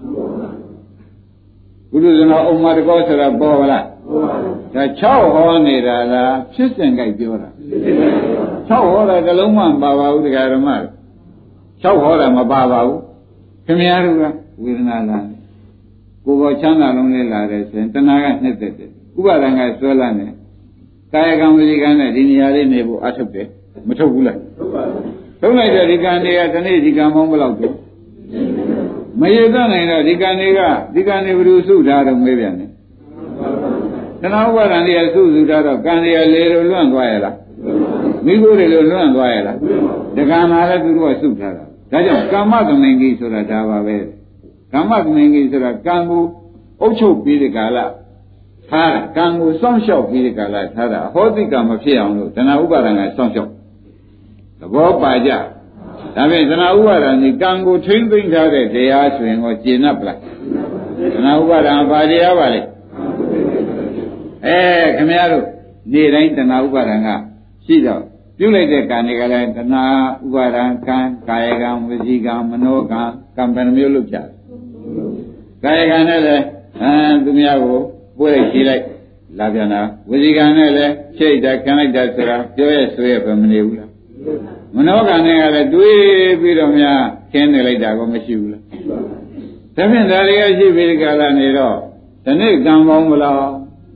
ဘုရားဇနောအုံမတကောဆိုတာပေါ်လားဒါ၆ဟောနေတာလားဖြစ်စဉ်ကြိုက်ပြောတာ၆ဟောတာတစ်လုံးမှမပါပါဘူးတရားဓမ္မ၆ဟောတာမပါပါဘူးခင်ဗျားတို့ကဝေဒနာလာကိုယ်ပေါ်ချမ်းသာလုံးလေးလာတယ်ဆိုရင်တဏှာကနှစ်သက်တယ်ဥပါဒံကဆွဲလာတယ်ကာယကံဝစီကံနဲ့ဒီနေရာလေးနေဖို့အထုတ်တယ်မထုတ်ဘူးလားထုတ်ပါဘူးထုတ်လိုက်တဲ့ဒီကံတွေကတနေ့ဒီကံမောင်းဘယ်လောက်တော့မရသနိုင်တော့ဒီကံတွေကဒီကံတွေဘယ်လိုစုထားတော့မေးပြန်တယ်တဏှာဥပါဒံတွေကစုစုထားတော့ကံတွေကလေလိုလွန့်သွားရလားမိခိုးတွေလိုလွန့်သွားရလားဒီကံမှာလည်းသူတို့ကစုထားတာဒါကြောင့်ကာမသမိန်ကြီးဆိုတာဒါပါပဲကာမသမိန်ကြီးဆိုတာကံကိုအုပ်ချုပ်ပြီးဒီကာလထားတာကံကိုစောင့်ရှောက်ပြီးဒီကာလထားတာအဟောတိကံမဖြစ်အောင်လို့တဏှာဥပါဒံကစောင့်ရှောက်သဘောပါကြဒါဖြင့်တဏှာဥပါဒံကြီးကံကိုထိမ့်သိမ့်ထားတဲ့တရားဆိုရင်ကိုကျင့်납ပလားတဏှာဥပါဒံဘာတရားပါလဲအဲခင်ဗျားတို့နေ့တိုင်းတဏှာဥပါဒံကရှိတော့ပြုလိုက်တဲ့ကံတွေကလည်းတဏှာဥပါဒံကံကာယကံဝစီကံမနောကံကံဘယ်နှမျိုးလုပ်ကြတယ်ကာယကံနဲ့လည်းအဲသူများကိုပို့လိုက်ခြေလိုက်လာပြန်တာဝစီကံနဲ့လည်းချိတ်တာခံလိုက်တာဆိုတာပြောရဆိုရပဲမနေဘူးလားမနောကံနဲ့ကလည်းတွေးပြီးတော့များခင်းနေလိုက်တာကိုမရှိဘူးလားဒါဖြင့်ဒါတွေကရှိပြီးဒီကလာနေတော့ဒီနေ့ကံပေါင်းမလား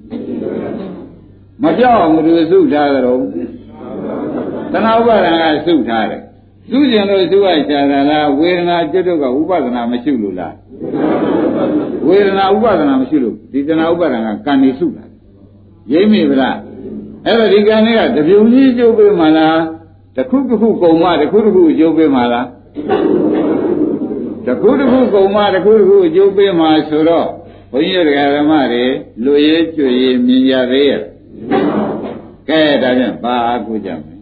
မပြောက်အောင်မလို့စုထားကြတော့တဏှာဥပါဒံကစုထားတယ်စုကျင်လို့စုရချာတာလားဝေဒနာကျွတ်တို့ကဥပဒနာမရှိလို့လားဝေဒနာဥပဒနာမရှိလို့ဒီတဏှာဥပါဒံကကံနေစုတာရိမ့်မိဗလားအဲ့တော့ဒီကံတွေကတပြုံကြီးကျုပ်ပေးမှလားတစ်ခုတစ်ခုကုံမတစ်ခုတစ်ခုကျုပ်ပေးမှလားတစ်ခုတစ်ခုကုံမတစ်ခုတစ်ခုကျုပ်ပေးမှဆိုတော့ဘုန်းကြီးတို့ဓမ္မတွေလူရေးကျွေရေးမြင်ကြသေးရဲ့ကဲဒါဖြင့်ဘာအားကိုးကြမလဲ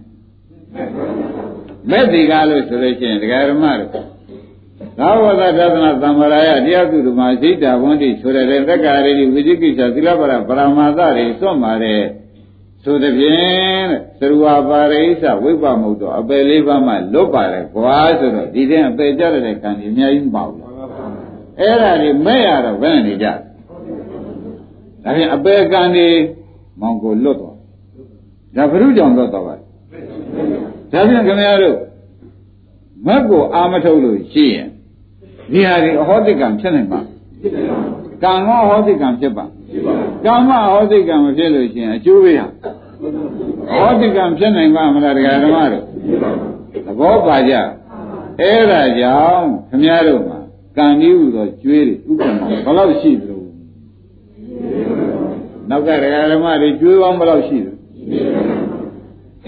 မဲ့ဒီကားလို့ဆိုလို့ရှိရင်တရားဓမ္မတို့သာဝတ္တသဒ္ဒနာသံဃာယတရားသူဓမ္မစိတ်တာဝန္တိဆိုတဲ့သက္ကာရိဝိจิကိစ္စသီလပရပရမသတွေစွန့်ပါတယ်ဆိုတဲ့ဖြင့်သရူဝပါရိသဝိပ္ပမုတ်တော့အပယ်လေးပါးမှလွတ်ပါတယ်ကွာဆိုတော့ဒီတဲ့အပယ်ကြတဲ့ကံကြီးအများကြီးမပါဘူးလားအဲ့ဒါတွေမဲ့ရတော့ဘယ်နဲ့နေကြဒါဖြင့်အပယ်ကံတွေမောင်ကိုလွတ်တော့ဒါဘုရုကြောင့်လွတ်တော့ပါဒါဖြင့်ခင်ဗျားတို့မက်ကိုအာမထုတ်လို့ရှိရင်ဒီဟာတွေအဟောတိကံဖြစ်နိုင်မှာကံရောအဟောတိကံဖြစ်ပါကံမအဟောတိကံမဖြစ်လို့ရှိရင်အကျိုးပေးဟာအဟောတိကံဖြစ်နိုင်ပါမလားတရားဓမ္မတို့သဘောပါကြအဲ့ဒါကြောင့်ခင်ဗျားတို့မှာကံကြီးဟူသောကျွေးတွေဥပ္ပမဘယ်လောက်ရှိသလဲနောက်ကတရားဓမ္မတွေကျွေးပေါင်းဘယ်လောက်ရှိသလဲ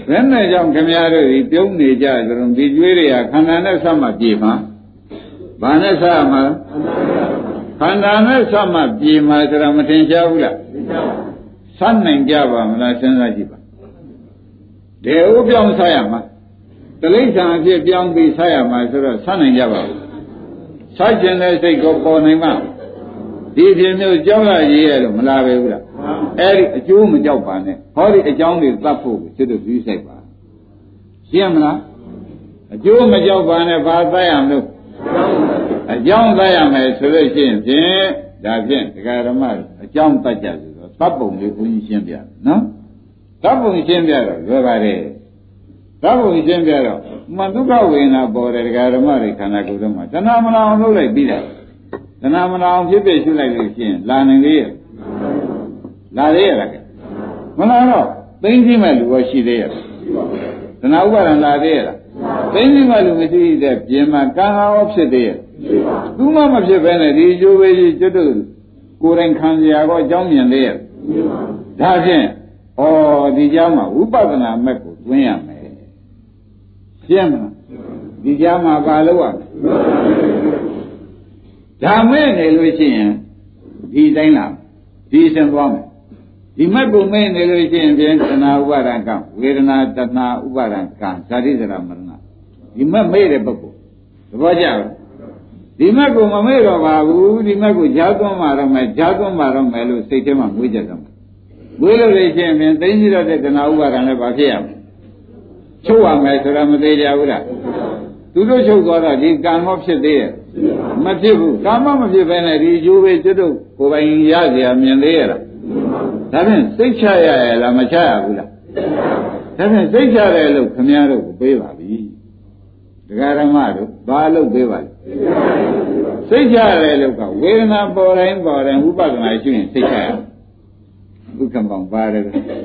ဘယ်နဲ့ကြောင့်ခင်ဗျားတို့ဒီပြုံးနေကြကြုံဒီကျွေးတွေကခန္ဓာနဲ့ဆက်မှပြေမှာဘာနဲ့ဆက်မှာခန္ဓာနဲ့ဆက်မှပြေမှာဆိုတာမထင်ရှားဘူးလားဆက်နိုင်ကြပါမလားစဉ်းစားကြည့်ပါဒေဥပြောင်းဆက်ရမှာတိဋ္ဌာန်အဖြစ်ပြောင်းပြီးဆက်ရမှာဆိုတော့ဆက်နိုင်ကြပါဘူးဆက်ကျင်တဲ့စိတ်ကိုပေါ်နိုင်မှာဒီဖြစ်မျိုးကြောက်ရရေးရလို့မလာပဲဘူးလားအဲ့ဒီအကျိုးမကြောက်ပါနဲ့ဟောဒီအကြောင်းတွေသတ်ဖို့ကျွတ်တို့ပြီးဆိုင်ပါရှင်းမလားအကျိုးမကြောက်ပါနဲ့ဘာသတ်ရမလို့အကြောင်းသတ်ရမယ်ဆိုလို့ရှိရင်ဖြင့်ဒါဖြင့်ဒကာဓမ္မအကြောင်းသတ်ကြဆိုတော့သတ်ပုံလေးဘုန်းကြီးရှင်းပြနော်သတ်ပုံရှင်းပြတော့လွယ်ပါတယ်သတ်ပုံရှင်းပြတော့မဒုက္ခဝေဒနာပေါ်တယ်ဒကာဓမ္မတွေခန္ဓာကိုယ်ထဲမှာတဏှာမနာအောင်လုပ်လိုက်ပြီးတာတဏှာမနာအောင်ဖြစ်ဖြစ်ရှုလိုက်လို့ရှိရင်လာနိုင်လေရဲ့လာသေးရလားကဲမလာတော့သိသိမဲ့လူရောရှိသေးရဲ့တဏှာဥပါဒံလာသေးရလားသိသိမဲ့လူမရှိတဲ့ပြင်မှာကံရောဖြစ်သေးရဲ့သူမှမဖြစ်ဘဲနဲ့ဒီအကျိုးပဲကြီးကျွတ်တို့ကိုယ်တိုင်ခံရတော့အကြောင်းမြင်သေးရဲ့ဒါဖြင့်ဩဒီကြားမှာဝိပဿနာမဲ့ကိုတွင်းရမယ်ရှင်းမလားဒီကြားမှာပါလို့ရမယ်ဒါမဲ့နေလို့ရှိရင်ဒီတိုင်းလားဒီစံသွားမယ်ဒီမဲ့ကိုမဲ့နေလို့ရှိရင်ပြန်သနာဥပါဒံကဝေဒနာတဏှာဥပါဒံကဇာတိဇရာမရဏဒီမဲ့မဲ့တဲ့ပုဂ္ဂိုလ်သဘောကျလားဒီမဲ့ကိုမမဲ့တော့ပါဘူးဒီမဲ့ကိုဈာသွန်းမှာတော့မယ်ဈာသွန်းမှာတော့မယ်လို့စိတ်ထဲမှာမွေးကြတော့မယ်မွေးလို့လည်းချင်းပြန်သိသိတော့တဲ့တဏှာဥပါဒံလည်းဘာဖြစ်ရမလဲချုပ်ရမယ်ဆိုတာမသေးကြဘူးလားသူတို့ချုပ်သွားတော့ဒီကံမောဖြစ်သေးရဲ့မဖြစ်ဘူးကာမမဖြစ်ဘဲနဲ့ဒီအကျိုးပဲကျွတ်တို့ကိုယ်ပိုင်ရเสียမြင်သေးရလားဒါဖြင့်စိတ်ချရရလားမချရဘူးလားဒါဖြင့်စိတ်ချတယ်လို့ခမည်းတော်ကိုပေးပါပြီဒကာဓမ္မတို့ဘာလို့ပေးပါလဲစိတ်ချရတယ်လို့ကဝေဒနာပေါ်တိုင်းပေါ်တိုင်းဥပဒနာရှိရင်စိတ်ချရဒုက္ခပေါင်းပါတယ်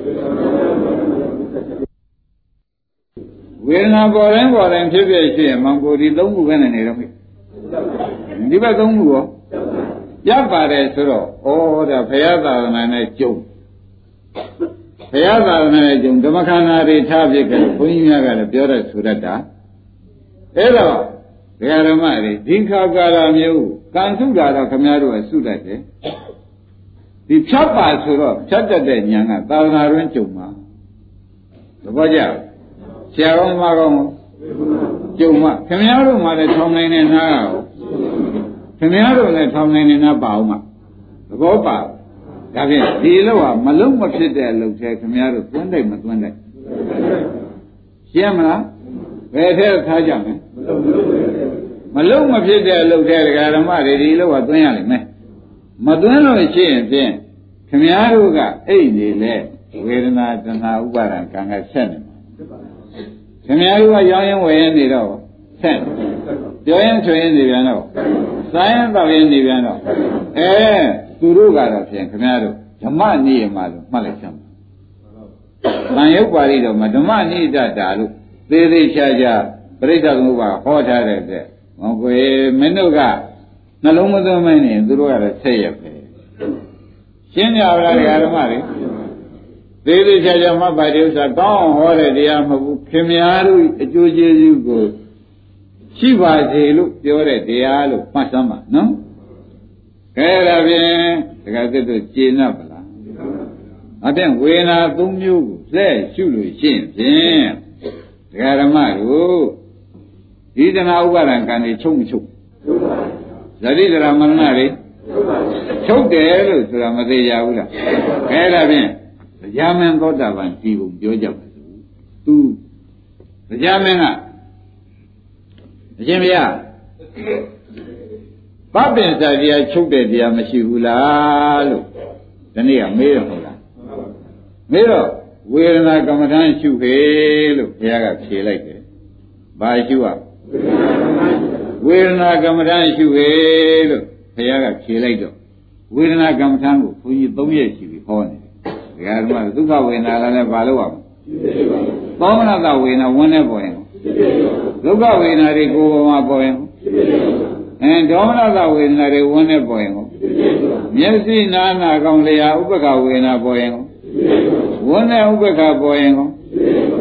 ဝေဒနာပေါ်တိုင်းပေါ်တိုင်းဖြစ်ဖြစ်ရှိရင်မောင်ကိုဒီသုံးခုပဲနေတော့ပြီဒီဘက်သုံးခုရောရပါတယ်ဆိုတော့ဩဒါဘုရားသာသနာနဲ့ကျုံဘုရားသာသနာနဲ့ကျုံဓမ္မခန္ဓာတွေထားဖြစ်ကြလို့ဘုန်းကြီးများကလည်းပြောတဲ့ဆိုရတာအဲ့တော့ဒကာဓမ္မတွေဒီခါကာလမျိုးကံစုတာတော့ခမည်းတော်ကစုတတ်တယ်ဒီဖြတ်ပါဆိုတော့ဖြတ်တတ်တဲ့ဉာဏ်ကသာသနာတွင်ကျုံမှာသဘောကျဆရာကောင်းမကောင်းကျုံမှာခမည်းတော်မှလည်းထောင်နိုင်နေနားရောခင်ဗျားတို့လည်းထောင်နိုင်နေနာပါအောင်မှာသဘောပါဒါဖြင့်ဒီလောကမလုံးမဖြစ်တဲ့အလုပ်ထဲခင်ဗျားတို့သွန်းတိုက်မသွန်းတိုက်ရှင်းမလားဘယ်ထဲထားကြမလဲမလုံးမဖြစ်တဲ့အလုပ်ထဲဒကာဓမ္မတွေဒီလောကသွန်းရလိမ့်မယ်မသွန်းလို့ရှိရင်ဖြင့်ခင်ဗျားတို့ကအိတ်နေလေဝေဒနာတဏှာဥပါဒံကံကဆက်နေမှာခင်ဗျားတို့ကရောင်းရင်ဝယ်ရင်နေတော့ဆက်ပြောရင်ချွေရင်နေပြန်တော့စားရင်တော့ရင်နေပြန်တော့အဲသူတို့ကတော့ဖြင့်ခင်ဗျားတို့ဓမ္မနိယမလို့မှတ်လိုက်ချင်ပါ။ဗံယုတ်ပါဠိတော်မှာဓမ္မနိဒတာလို့သေးသေးချာချာပရိစ္ဆေသမုပ္ပါဟောထားတဲ့တဲ့။ဟောကိုမင်းတို့ကနှလုံးမသွင်းမနေသူတို့ကတော့ဆက်ရပဲ။ရှင်းကြပါလားဓမ္မတွေ။သေးသေးချာချာမှတ်ပါတဲ့ဥစ္စာကောင်းအောင်ဟောတဲ့တရားမဟုတ်ဘူး။ခင်ဗျားတို့အကျိုးကျေးဇူးကိုရှိပါစေလို့ပြောတဲ့တရားလို့မှတ်စမ်းပါနော်။ခဲဒါဖြင့်တခါသက်တို့ကျေနပ်ပါလား။အပြင်ဝေဒနာသုံးမျိုးကိုလက်ရှုလို့ရှိရင်ဖြင့်ဒကာဓမ္မတို့ဒီတဏှာဥပါဒံကံတွေချုပ်မချုပ်။ဇတိဒရာမရဏတွေချုပ်တယ်လို့ဆိုတာမသေးရဘူးလား။ခဲဒါဖြင့်တရားမင်းသောတာပန်ဒီကိုပြောကြပါစို့။ तू တရားမင်းကအရှင်ဘုရားဗပ္ပင်စာတရားချုပ်တဲ့တရားမရှိဘူးလားလို့ဒီနေ့ကမေးရမလားမေးတော့ဝေဒနာကမ္မဋ္ဌာန်းရှုခေလို့ဘုရားကဖြေလိုက်တယ်ဘာရှုရဝေဒနာကမ္မဋ္ဌာန်းရှုခေလို့ဘုရားကဖြေလိုက်တော့ဝေဒနာကမ္မဋ္ဌာန်းကိုဘုန်းကြီးသုံးရက်ရှိပြီဟောနေတယ်ဒါကမှဒုက္ခဝေဒနာလည်းဘာလို့ရမလဲသောမနတဝေဒနာဝန်းနေပေါ်ရင်ဒုက္ခဝေဒနာတွေကိုယ်ပေါ်မှာပေါ်ရင်အဲဒေါမနတဝေဒနာတွေဝန်းနေပေါ်ရင်မျက်စိနာနာကောင်းလျာဥပ္ပခဝေဒနာပေါ်ရင်ဝန်းနေဥပ္ပခပေါ်ရင်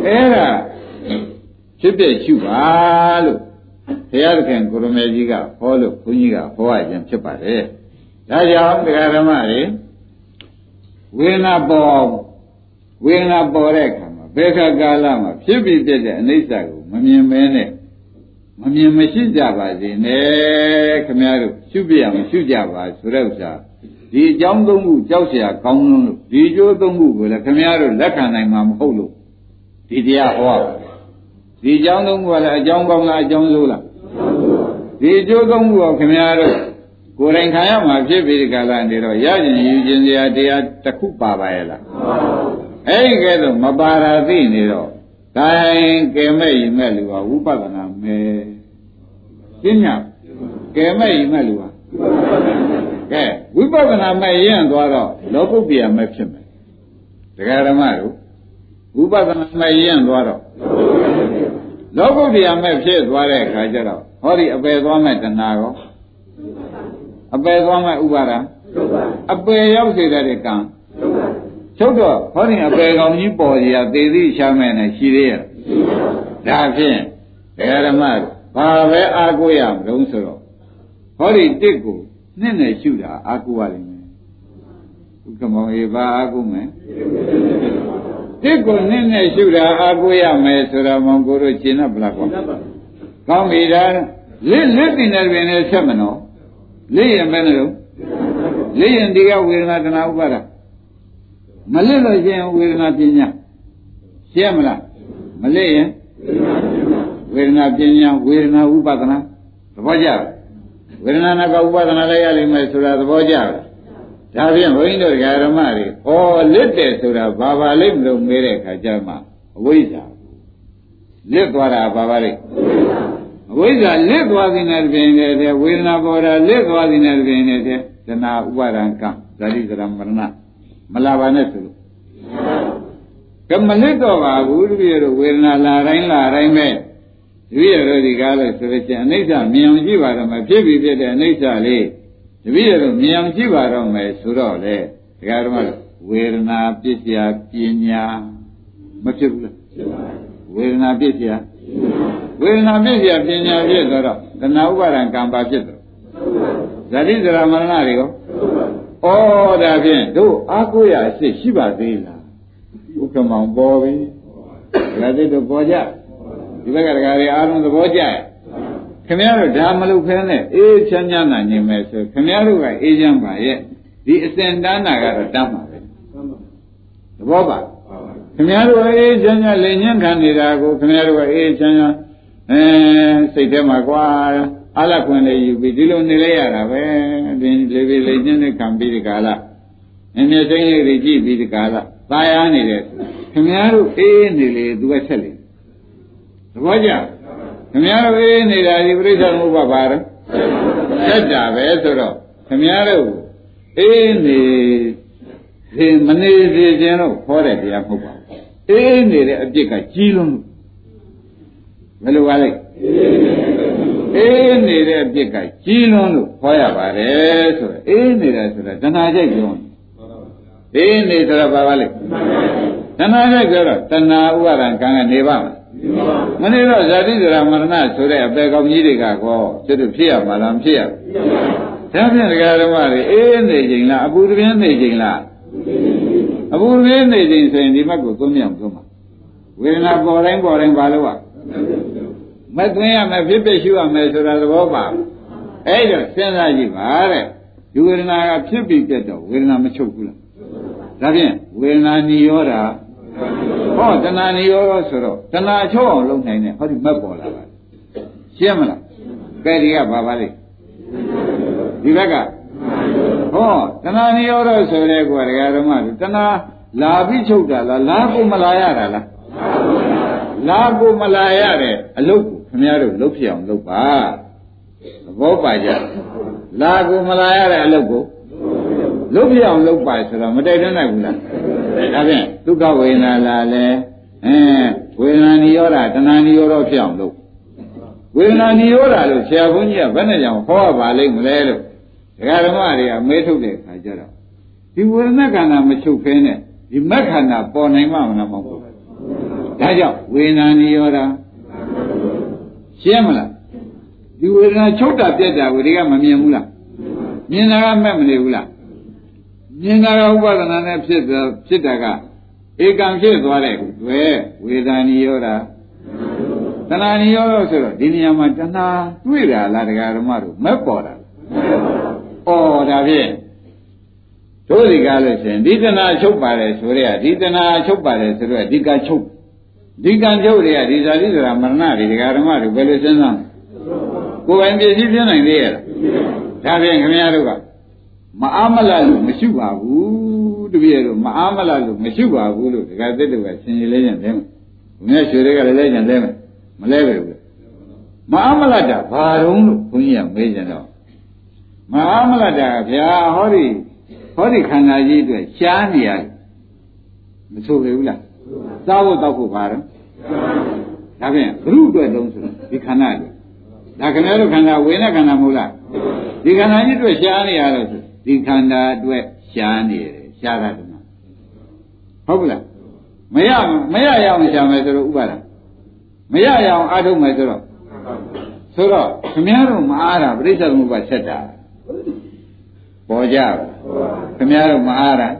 အဲ့ဒါဖြစ်ဖြစ်ရှုပါလို့ဘုရားသခင်ကိုရမေကြီးကဟောလို့ဘုန်းကြီးကဟောရခြင်းဖြစ်ပါတယ်ဒါကြောင့်တရားဓမ္မတွေဝေဒနာပေါ်ဝေဒနာပေါ်တဲ့အခါမှာဘယ်ခါကာလမှာဖြစ်ပြီးပြတဲ့အနိစ္စကိုမမြင်မဲနဲ့မမြင်မရှိကြပါစေနဲ့ခင်ဗျားတို့ရှုပြရမရှုကြပါဆိုတဲ့ဥစ္စာဒီအကြောင်းသုံးခုကြောက်เสียကောင်းလို့ဒီအကျိုးသုံးခုကိုလည်းခင်ဗျားတို့လက်ခံနိုင်မှာမဟုတ်လို့ဒီတရားဟောဒီအကြောင်းသုံးခုကလည်းအကြောင်းကောင်းလားအကြောင်းဆိုးလားဒီအကျိုးသုံးခုကိုခင်ဗျားတို့ကိုယ်တိုင်ခံရမှာဖြစ်ပြီးဒီကလာနေတော့ရရင်ယူခြင်းစရာတရားတစ်ခုပါပါရဲ့လားအဲ့ဒီကဲတော့မပါရာသိနေတော့ဒါရင်ကဲမဲ့ရင်မဲ့လူကဝိပဿနာမဲ့ပြညာကဲမဲ့ရင်မဲ့လူကကဲဝိပဿနာမဲ့ရင်သွားတော့လောကုတ္တရာမဲ့ဖြစ်မယ်တရားဓမ္မတို့ဝိပဿနာမဲ့ရင်သွားတော့လောကုတ္တရာမဲ့ဖြစ်သွားတဲ့အခါကျတော့ဟောဒီအပယ်သွားမဲ့တဏှာရောအပယ်သွားမဲ့ဥပါဒံအပယ်ရောက်စေတဲ့ကံချုပ်တော့ဟောဒီအပယ်ကောင်ကြီးပေါ်ကြီးကသေသည်ရှားမဲ့နဲ့ရှိသေးရဲ့ဒါဖြင့်ဓမ္မဘာပဲအားကိုးရမလို့ဆိုတော့ဟောဒီတစ်ကိုနှစ်နဲ့ရှုတာအားကိုးရလိမ့်မယ်ဥက္ကမောေဘာအားကိုးမယ်တစ်ကိုနှစ်နဲ့ရှုတာအားကိုးရမယ်ဆိုတော့မောင်ကိုတို့ရှင်းတော့ဗလားကောကောင်းပြီဒါလက်လက်တင်တဲ့တွင်လည်းဆက်မနော်လက်ရင်ပဲလို့လက်ရင်ဒီကဝေဒနာတဏှာဥပါဒမလက်လို့ရှင်ဝေဒနာပညာရှင်းမလားမလက်ရင်ဝေဒနာပညာဝေဒနာဥပါဒနာသဘောကျလားဝေဒနာနာကဥပါဒနာလည်းရလိမ့်မယ်ဆိုတာသဘောကျလားဒါဖြင့်ဘုန်းကြီးတို့ဓမ္မတွေဩလက်တယ်ဆိုတာဘာပါလိမ့်မလို့မေးတဲ့အခါကျမှအဝိဇ္ဇာလက်သွားတာဘာပါလိမ့်အဝိဇ္ဇာလက်သွားတဲ့နဲ့ပြင်နေတဲ့ဝေဒနာပေါ်တာလက်သွားတဲ့နဲ့ပြင်နေတဲ့တဏှာဥပါဒံကဇာတိဇရာမရဏမလာပါနဲ့ဆိုလို့ကမလစ်တော့ပါဘူးတပည့်တို့ဝေဒနာလာတိုင်းလာတိုင်းပဲတပည့်တို့ဒီကားလို့ဆိုလို့ချင်းအနိစ္စမြင်အောင်ကြည့်ပါတော့မယ်ဖြစ်ပြီးဖြစ်တဲ့အနိစ္စလေးတပည့်တို့မြင်အောင်ကြည့်ပါတော့မယ်ဆိုတော့လေဒကာတော်မဝေဒနာပစ္စယပညာမဖြစ်ဘူးလားဖြစ်ပါဘူးဝေဒနာပစ္စယဝေဒနာပစ္စယပညာဖြစ်တော့တဏှာဥပါဒံကံပါဖြစ်တော့ဇာတိဇရာမရဏတွေရောဩဒါဖြင့်တို့အားကိုးရအစ်ရှိပါသေးလားဥက္ကမောင်ပေါ်ပြီဒါသိတော့ပေါ်ကြဒီဘက်ကတကားတွေအားလုံးသဘောကျရဲ့ခင်ဗျားတို့ဒါမလုပ်ဖဲနဲ့အေးချမ်းချမ်းသာနေမယ်ဆိုခင်ဗျားတို့ကအေးချမ်းပါရဲ့ဒီအစဉ်တန်းတာကတော့တမ်းပါပဲသဘောပါခင်ဗျားတို့အေးချမ်းချမ်းလိမ်ညံ့ခံနေတာကိုခင်ဗျားတို့ကအေးချမ်းချမ်းအဲစိတ်ထဲမှာကွာအလခွင်လေးယူပြီးဒီလိုနေလိုက်ရတာပဲဒီလေးလေးလေးညင်းနဲ့ခံပြီးဒီကာလအင်းမြတ်တိုင်းလေးကြည့်ပြီးဒီကာလသာယာနေတယ်ခင်ဗျားတို့အေးနေလေသူကဆက်လေသဘောကျခင်ဗျားတို့အေးနေတာဒီပြိဿမှုပါပါတော့ဆက်တာပဲဆိုတော့ခင်ဗျားတို့အေးနေဒီမနေစေခြင်းတော့ခေါ်တဲ့တရားမဟုတ်ပါဘူးအေးနေတဲ့အပြစ်ကကြီးလုံးဘယ်လိုပါလဲအေးနေတဲ့အပြစ်ကကြီးလွန်းလို့ခေါ်ရပါတယ်ဆိုတော့အေးနေတာဆိုတာတဏှာကြိုက်ပြောအေးနေဆိုတာဘာပါလဲတဏှာကြိုက်ပြောတော့တဏှာဥပါဒံကံကနေပါမလားမနေတော့ဇာတိဇရာမရဏဆိုတဲ့အပေကောင်းကြီးတွေကကောကျွတ်ဖြစ်ရမှာလားမဖြစ်ရဘူးဒါဖြင့်ဒကာဓမ္မတွေအေးနေခြင်းလားအပူတပြင်းနေခြင်းလားအပူတပြင်းနေခြင်းဆိုရင်ဒီဘက်ကိုသုံးမြောင်သုံးပါဝေဒနာပေါ်တိုင်းပေါ်တိုင်းဘာလို့ မသွင်းရမယ်ဖြစ်ဖြစ်ရှုရမယ်ဆိုတာသဘောပါအဲ့တော့စဉ်းစားကြည့်ပါတဲ့ဒီဝေဒနာကဖြစ်ပြီးပြတ်တော့ဝေဒနာမချုပ်ဘူးလားဒါဖြင့်ဝေဒနာနိရောဓဟောတဏှာနိရောဓဆိုတော့တဏှာချုပ်အောင်လုပ်နိုင်တယ်ဟောဒီမက်ပေါ်လာပါရှင်းမလားကဲဒီကဘာပါလဲဒီဘက်ကဟောတဏှာနိရောဓဆိုတဲ့ကွာဒကာဓမ္မတို့တဏှာလာပြီးချုပ်တာလားလာကိုမလာရတာလားလာကိုမလာရတဲ့အလုပ်ကိုခင်ဗျားတို့လုပ်ဖြစ်အောင်လုပ်ပါသဘောပါကြလာကိုမလာရတဲ့အလုပ်ကိုလုပ်ဖြစ်အောင်လုပ်ပါဆိုတော့မတိုက်တွန်းနိုင်ဘူးလားဒါဖြင့်ဒုက္ခဝေဒနာလာလဲအဲဝေဒနာနိရောဓတဏှာနိရောဓဖြစ်အောင်လုပ်ဝေဒနာနိရောဓလို့ဆရာဘုန်းကြီးကဘယ်နဲ့ကြောင့်ဟောပါလိမ့်မလဲလို့ဒကာဓမ္မတွေကမေးထုတ်တဲ့အခါကျတော့ဒီဝေဒနာခန္ဓာမချုပ်ဖဲနဲ့ဒီမက်ခန္ဓာပေါ်နိုင်မှာမလားမဟုတ်ဘူးဒါကြောင့်ဝေဒနာနိရောဓရှင်းမလားဒီဝေဒနာချုပ်တာပြက်တာကိုဒီကမမြင်ဘူးလားမြင်တာကမဲ့မနေဘူးလားမြင်တာကဥပါဒနာနဲ့ဖြစ်တာဖြစ်တာကဧကံဖြစ်သွားတဲ့တွေ့ဝေဒနာနိရောဓတဏှာနိရောဓဆိုတော့ဒီနေရာမှာတဏှာတွေ့တာလားတရားဓမ္မတို့မဲ့ပေါ်တာဩဒါဖြင့်တို့ဒီကားလို့ရှင်ဒီတဏှာချုပ်ပါတယ်ဆိုရဲဒီတဏှာချုပ်ပါတယ်ဆိုတော့ဒီကချုပ်ဒီကံချုပ်တွေကဒီဇာတိဆိုတာမရဏတွေတရားဓမ္မတွေဘယ်လိုစဉ်းစားကိုယ်ပိုင်ပြည့်စည်ပြနိုင်သေးရဲ့ဒါဖြင့်ခင်ဗျားတို့ကမအားမလလို့မရှိပါဘူးတပည့်တို့မအားမလလို့မရှိပါဘူးလို့ဒီကသစ်တို့ကဆင်ခြင်လဲကြတယ်ဘုရားရွှေတွေကလည်းလဲကြတယ်မလဲပဲဘူးမအားမလတာဘာတုံးလို့ဘုန်းကြီးကမေးကြတော့မအားမလတာဗျာဟောဒီဟောဒီခန္ဓာကြီးအတွက်ရှားနေရမဆိုဘူးလားစားဖို့တောက်ဖို့ပါတော့ဒါဖြင့်ဘုရုအတွက်လုံးဆိုဒီခန္ဓာကြီးဒါခင်ဗျားတို့ခန္ဓာဝေဒနာခန္ဓာမဟုတ်လားဒီခန္ဓာကြီးအတွက်ရှားနေရတော့ဆိုဒီခန္ဓာအတွက်ရှားနေတယ်ရှားတာကဟုတ်ဘူးလားမရမရရအောင်ရှားမယ်ဆိုတော့ဥပါဒမရရအောင်အားထုတ်မယ်ဆိုတော့ဆိုတော့ခင်ဗျားတို့မအားတာပြိဿသမုပ္ပါဆက်တာပေါ်ကြခင်ဗျားတို့မအားတာ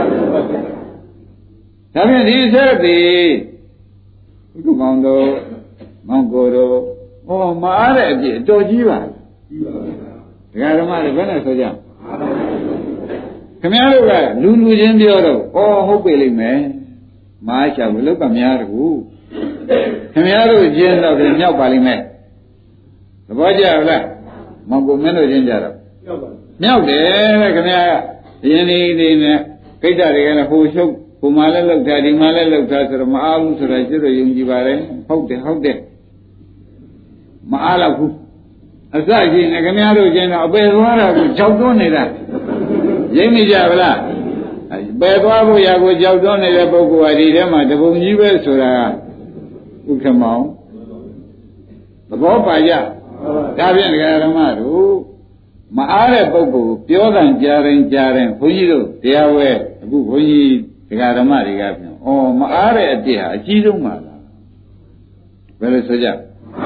ဒါဖြင့်ဒီဆက်သည်ဘုရားမောင်တို့မောင်ကိုတို့ဟောမအားတဲ့အပြည့်အတော်ကြီးပါကြီးပါဒကာဓမ္မတွေဘယ်နဲ့ဆိုကြခင်ဗျားတို့ကလူလူချင်းပြောတော့ဩဟုတ်ပြီလိမ့်မယ်မအားချဘူးလောက်ကများတကူခင်ဗျားတို့ချင်းတော့ပြန်မြောက်ပါလိမ့်မယ်သဘောကျလားမောင်ကိုမင်းတို့ချင်းကြတော့မြောက်တယ်တဲ့ခင်ဗျားကယင်းဒီဒီနဲ့ကိစ္စတွေကလည်းဟိုရှုပ်ဟိုမှလည်းလောက်တာဒီမှလည်းလောက်တာဆိုတော့မအားဘူးဆိုတော့ကျွတ်တော့ယုံကြည်ပါတယ်ဟုတ်တယ်ဟုတ်တယ်မအားတော့ဘူးအစရှိနေခင်ဗျားတို့ချင်းတော့အပေသွားတာကိုကြောက်သွန်းနေတာရိပ်မိကြဗလားပယ်သွားဖို့ရာကိုကြောက်သွန်းနေတဲ့ပုဂ္ဂိုလ်ဟာဒီထဲမှာတပုံကြီးပဲဆိုတာဥက္ကမောင်သဘောပါကြဒါဖြင့်ဒကာဓမ္မတို့မအားတဲ့ပုဂ္ဂိုလ်ပြောတဲ့ကြားရင်ကြားရင်ဘုန်းကြီးတို့တရားဝဲအခုဘုန်းကြီးဒကာဓမ္မတွေကပြန်ဩမအားတဲ့အပြစ်ဟာအကြီးဆုံးပါလားဘယ်လိုဆိုကြ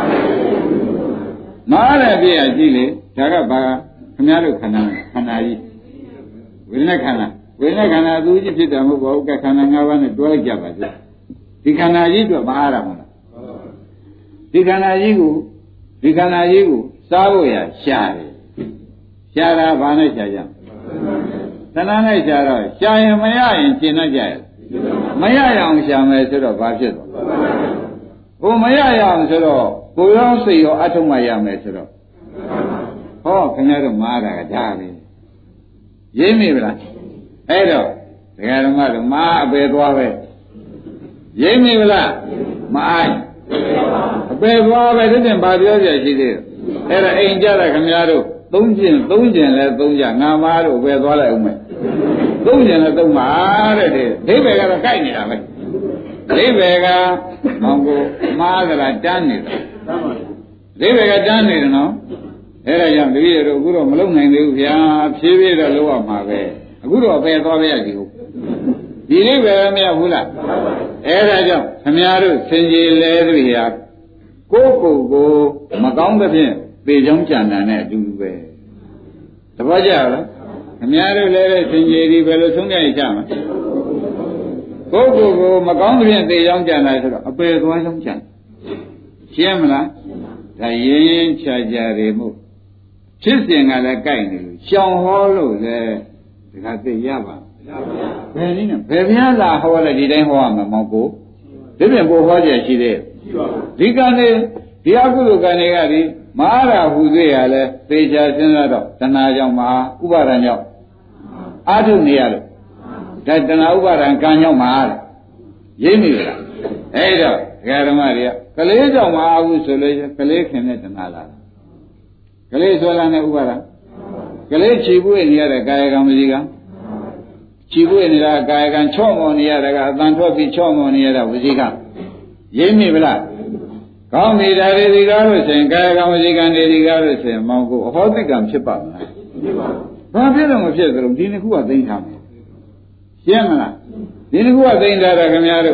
မအားတဲ့အပြစ်ဟာကြီးလေဒါကဘာခင်ဗျားတို့ခန္ဓာခန္ဓာကြီးဝိညာဉ်ခန္ဓာဝိညာဉ်ခန္ဓာသူကြီးဖြစ်တယ်မဟုတ်ပါဘူးကခန္ဓာ၅ပါးနဲ့တွဲလိုက်ကြပါစို့ဒီခန္ဓာကြီးတော့မအားရမလားဒီခန္ဓာကြီးကိုဒီခန္ဓာကြီးကိုစားဖို့ရရှာတယ်ရှာတာဘာနဲ့ရှာကြသဏ္ဍာန်နဲ့ရှာတော့ရှာရင်မရရင်ရှင်းတတ်ကြရဲ့မရရအောင်ရှာမယ်ဆိုတော့ဘာဖြစ်သွားဟိုမရရအောင်ဆိုတော့ကိုယ်ရောစိတ်ရောအထုံးမှရမယ်ဆိုတော့ဟောခင်ဗျားတို့မားတာကဒါပဲရိပ်မိဗလားအဲ့တော့ဒကာဓမ္မတို့မားအပေသွားပဲရိပ်မိဗလားမအိုက်အပေသွားပဲဒီပြင်ဘာပြောကြရှိသေးတယ်အဲ့ဒါအိမ်ကြတာခင်ဗျားတို့သုံးကျင်သုံးကျင်လဲသုံးကြငါမားတို့ပဲသွားလိုက်အောင်မယ်သုံးကျင်လဲသုံးပါတဲ့ဒီဒိဗေကတော့ကြိုက်နေတာပဲဒိဗေကမောင်ကိုမားကလားတန်းနေတာဒိဗေကတန်းနေတယ်နော်အဲ့ဒါကြောင့်တပည့်တို့အခုတော့မလုံနိုင်သေးဘူးဗျာဖြည်းဖြည်းတော့လုပ်ရမှာပဲအခုတော့ပဲသွားပြရစီဟုတ်ဒီလေးပဲမရဘူးလားအဲ့ဒါကြောင့်ခမည်းတော်ဆင်ကြီးလဲသူရာကိုယ့်ကိုယ်ကိုမကောင်းသဖြင့်ပေချောင်းကြံတာနဲ့အတူတူပဲသဘောကျလားခမည်းတော်လဲတဲ့ဆင်ကြီးဒီဘယ်လိုဆုံးဖြတ်ရကြမှာကိုယ့်ကိုယ်ကိုမကောင်းသဖြင့်ပေချောင်းကြံတာဆိုတော့အပေသွားချောင်းကြံရှင်းမလားဒါရင်းရင်းချာချာတွေမို့ဖြစ်စဉ်ကလည်းကြိုက်နေလို့ရှောင်ဟောလို့လည်းဒါကသိရပါဘယ်နည်းနဲ့ဘယ်ဘုရားလာဟောလဲဒီတိုင်းဟောရမှာမောင်ကိုဒီပြင်ကိုဟောကြရှိသေးဒီကံနေဒီအကုသိုလ်ကံတွေကဒီမအားရဟူသေးရလဲသေချာစဉ်းစားတော့တဏှာကြောင့်မအားဥပါဒံကြောင့်အာထုနေရလို့ဒါတဏှာဥပါဒံကံကြောင့်မအားရင်းမိလားအဲ့တော့ဒကာဓမ္မတွေကကလေးကြောင့်မအားဘူးဆိုလို့ကလေးခင်တဲ့တဏှာလားကလေးဆိုလာတဲ့ဥပါဒကလေးခြေပွေးနေရတဲ့ကာယကံမကြီးကခြေပွေးနေတာကာယကံချော့မော်နေရတာကအတန်ထွက်ပြီးချော့မော်နေရတာဝစီကရိပ်မိဗလားကောင်းနေတာတွေဒီကားလို့ဆိုရင်ကာယကံဝစီကံတွေဒီကားလို့ဆိုရင်မောင်ကိုအဟောတိကံဖြစ်ပါမလားဘာဖြစ်လို့မဖြစ်သလဲဒီနှစ်ခုကသိမ်းထားမယ်ရှင်းမလားဒီနှစ်ခုကသိမ်းထားတာခင်ဗျားတို့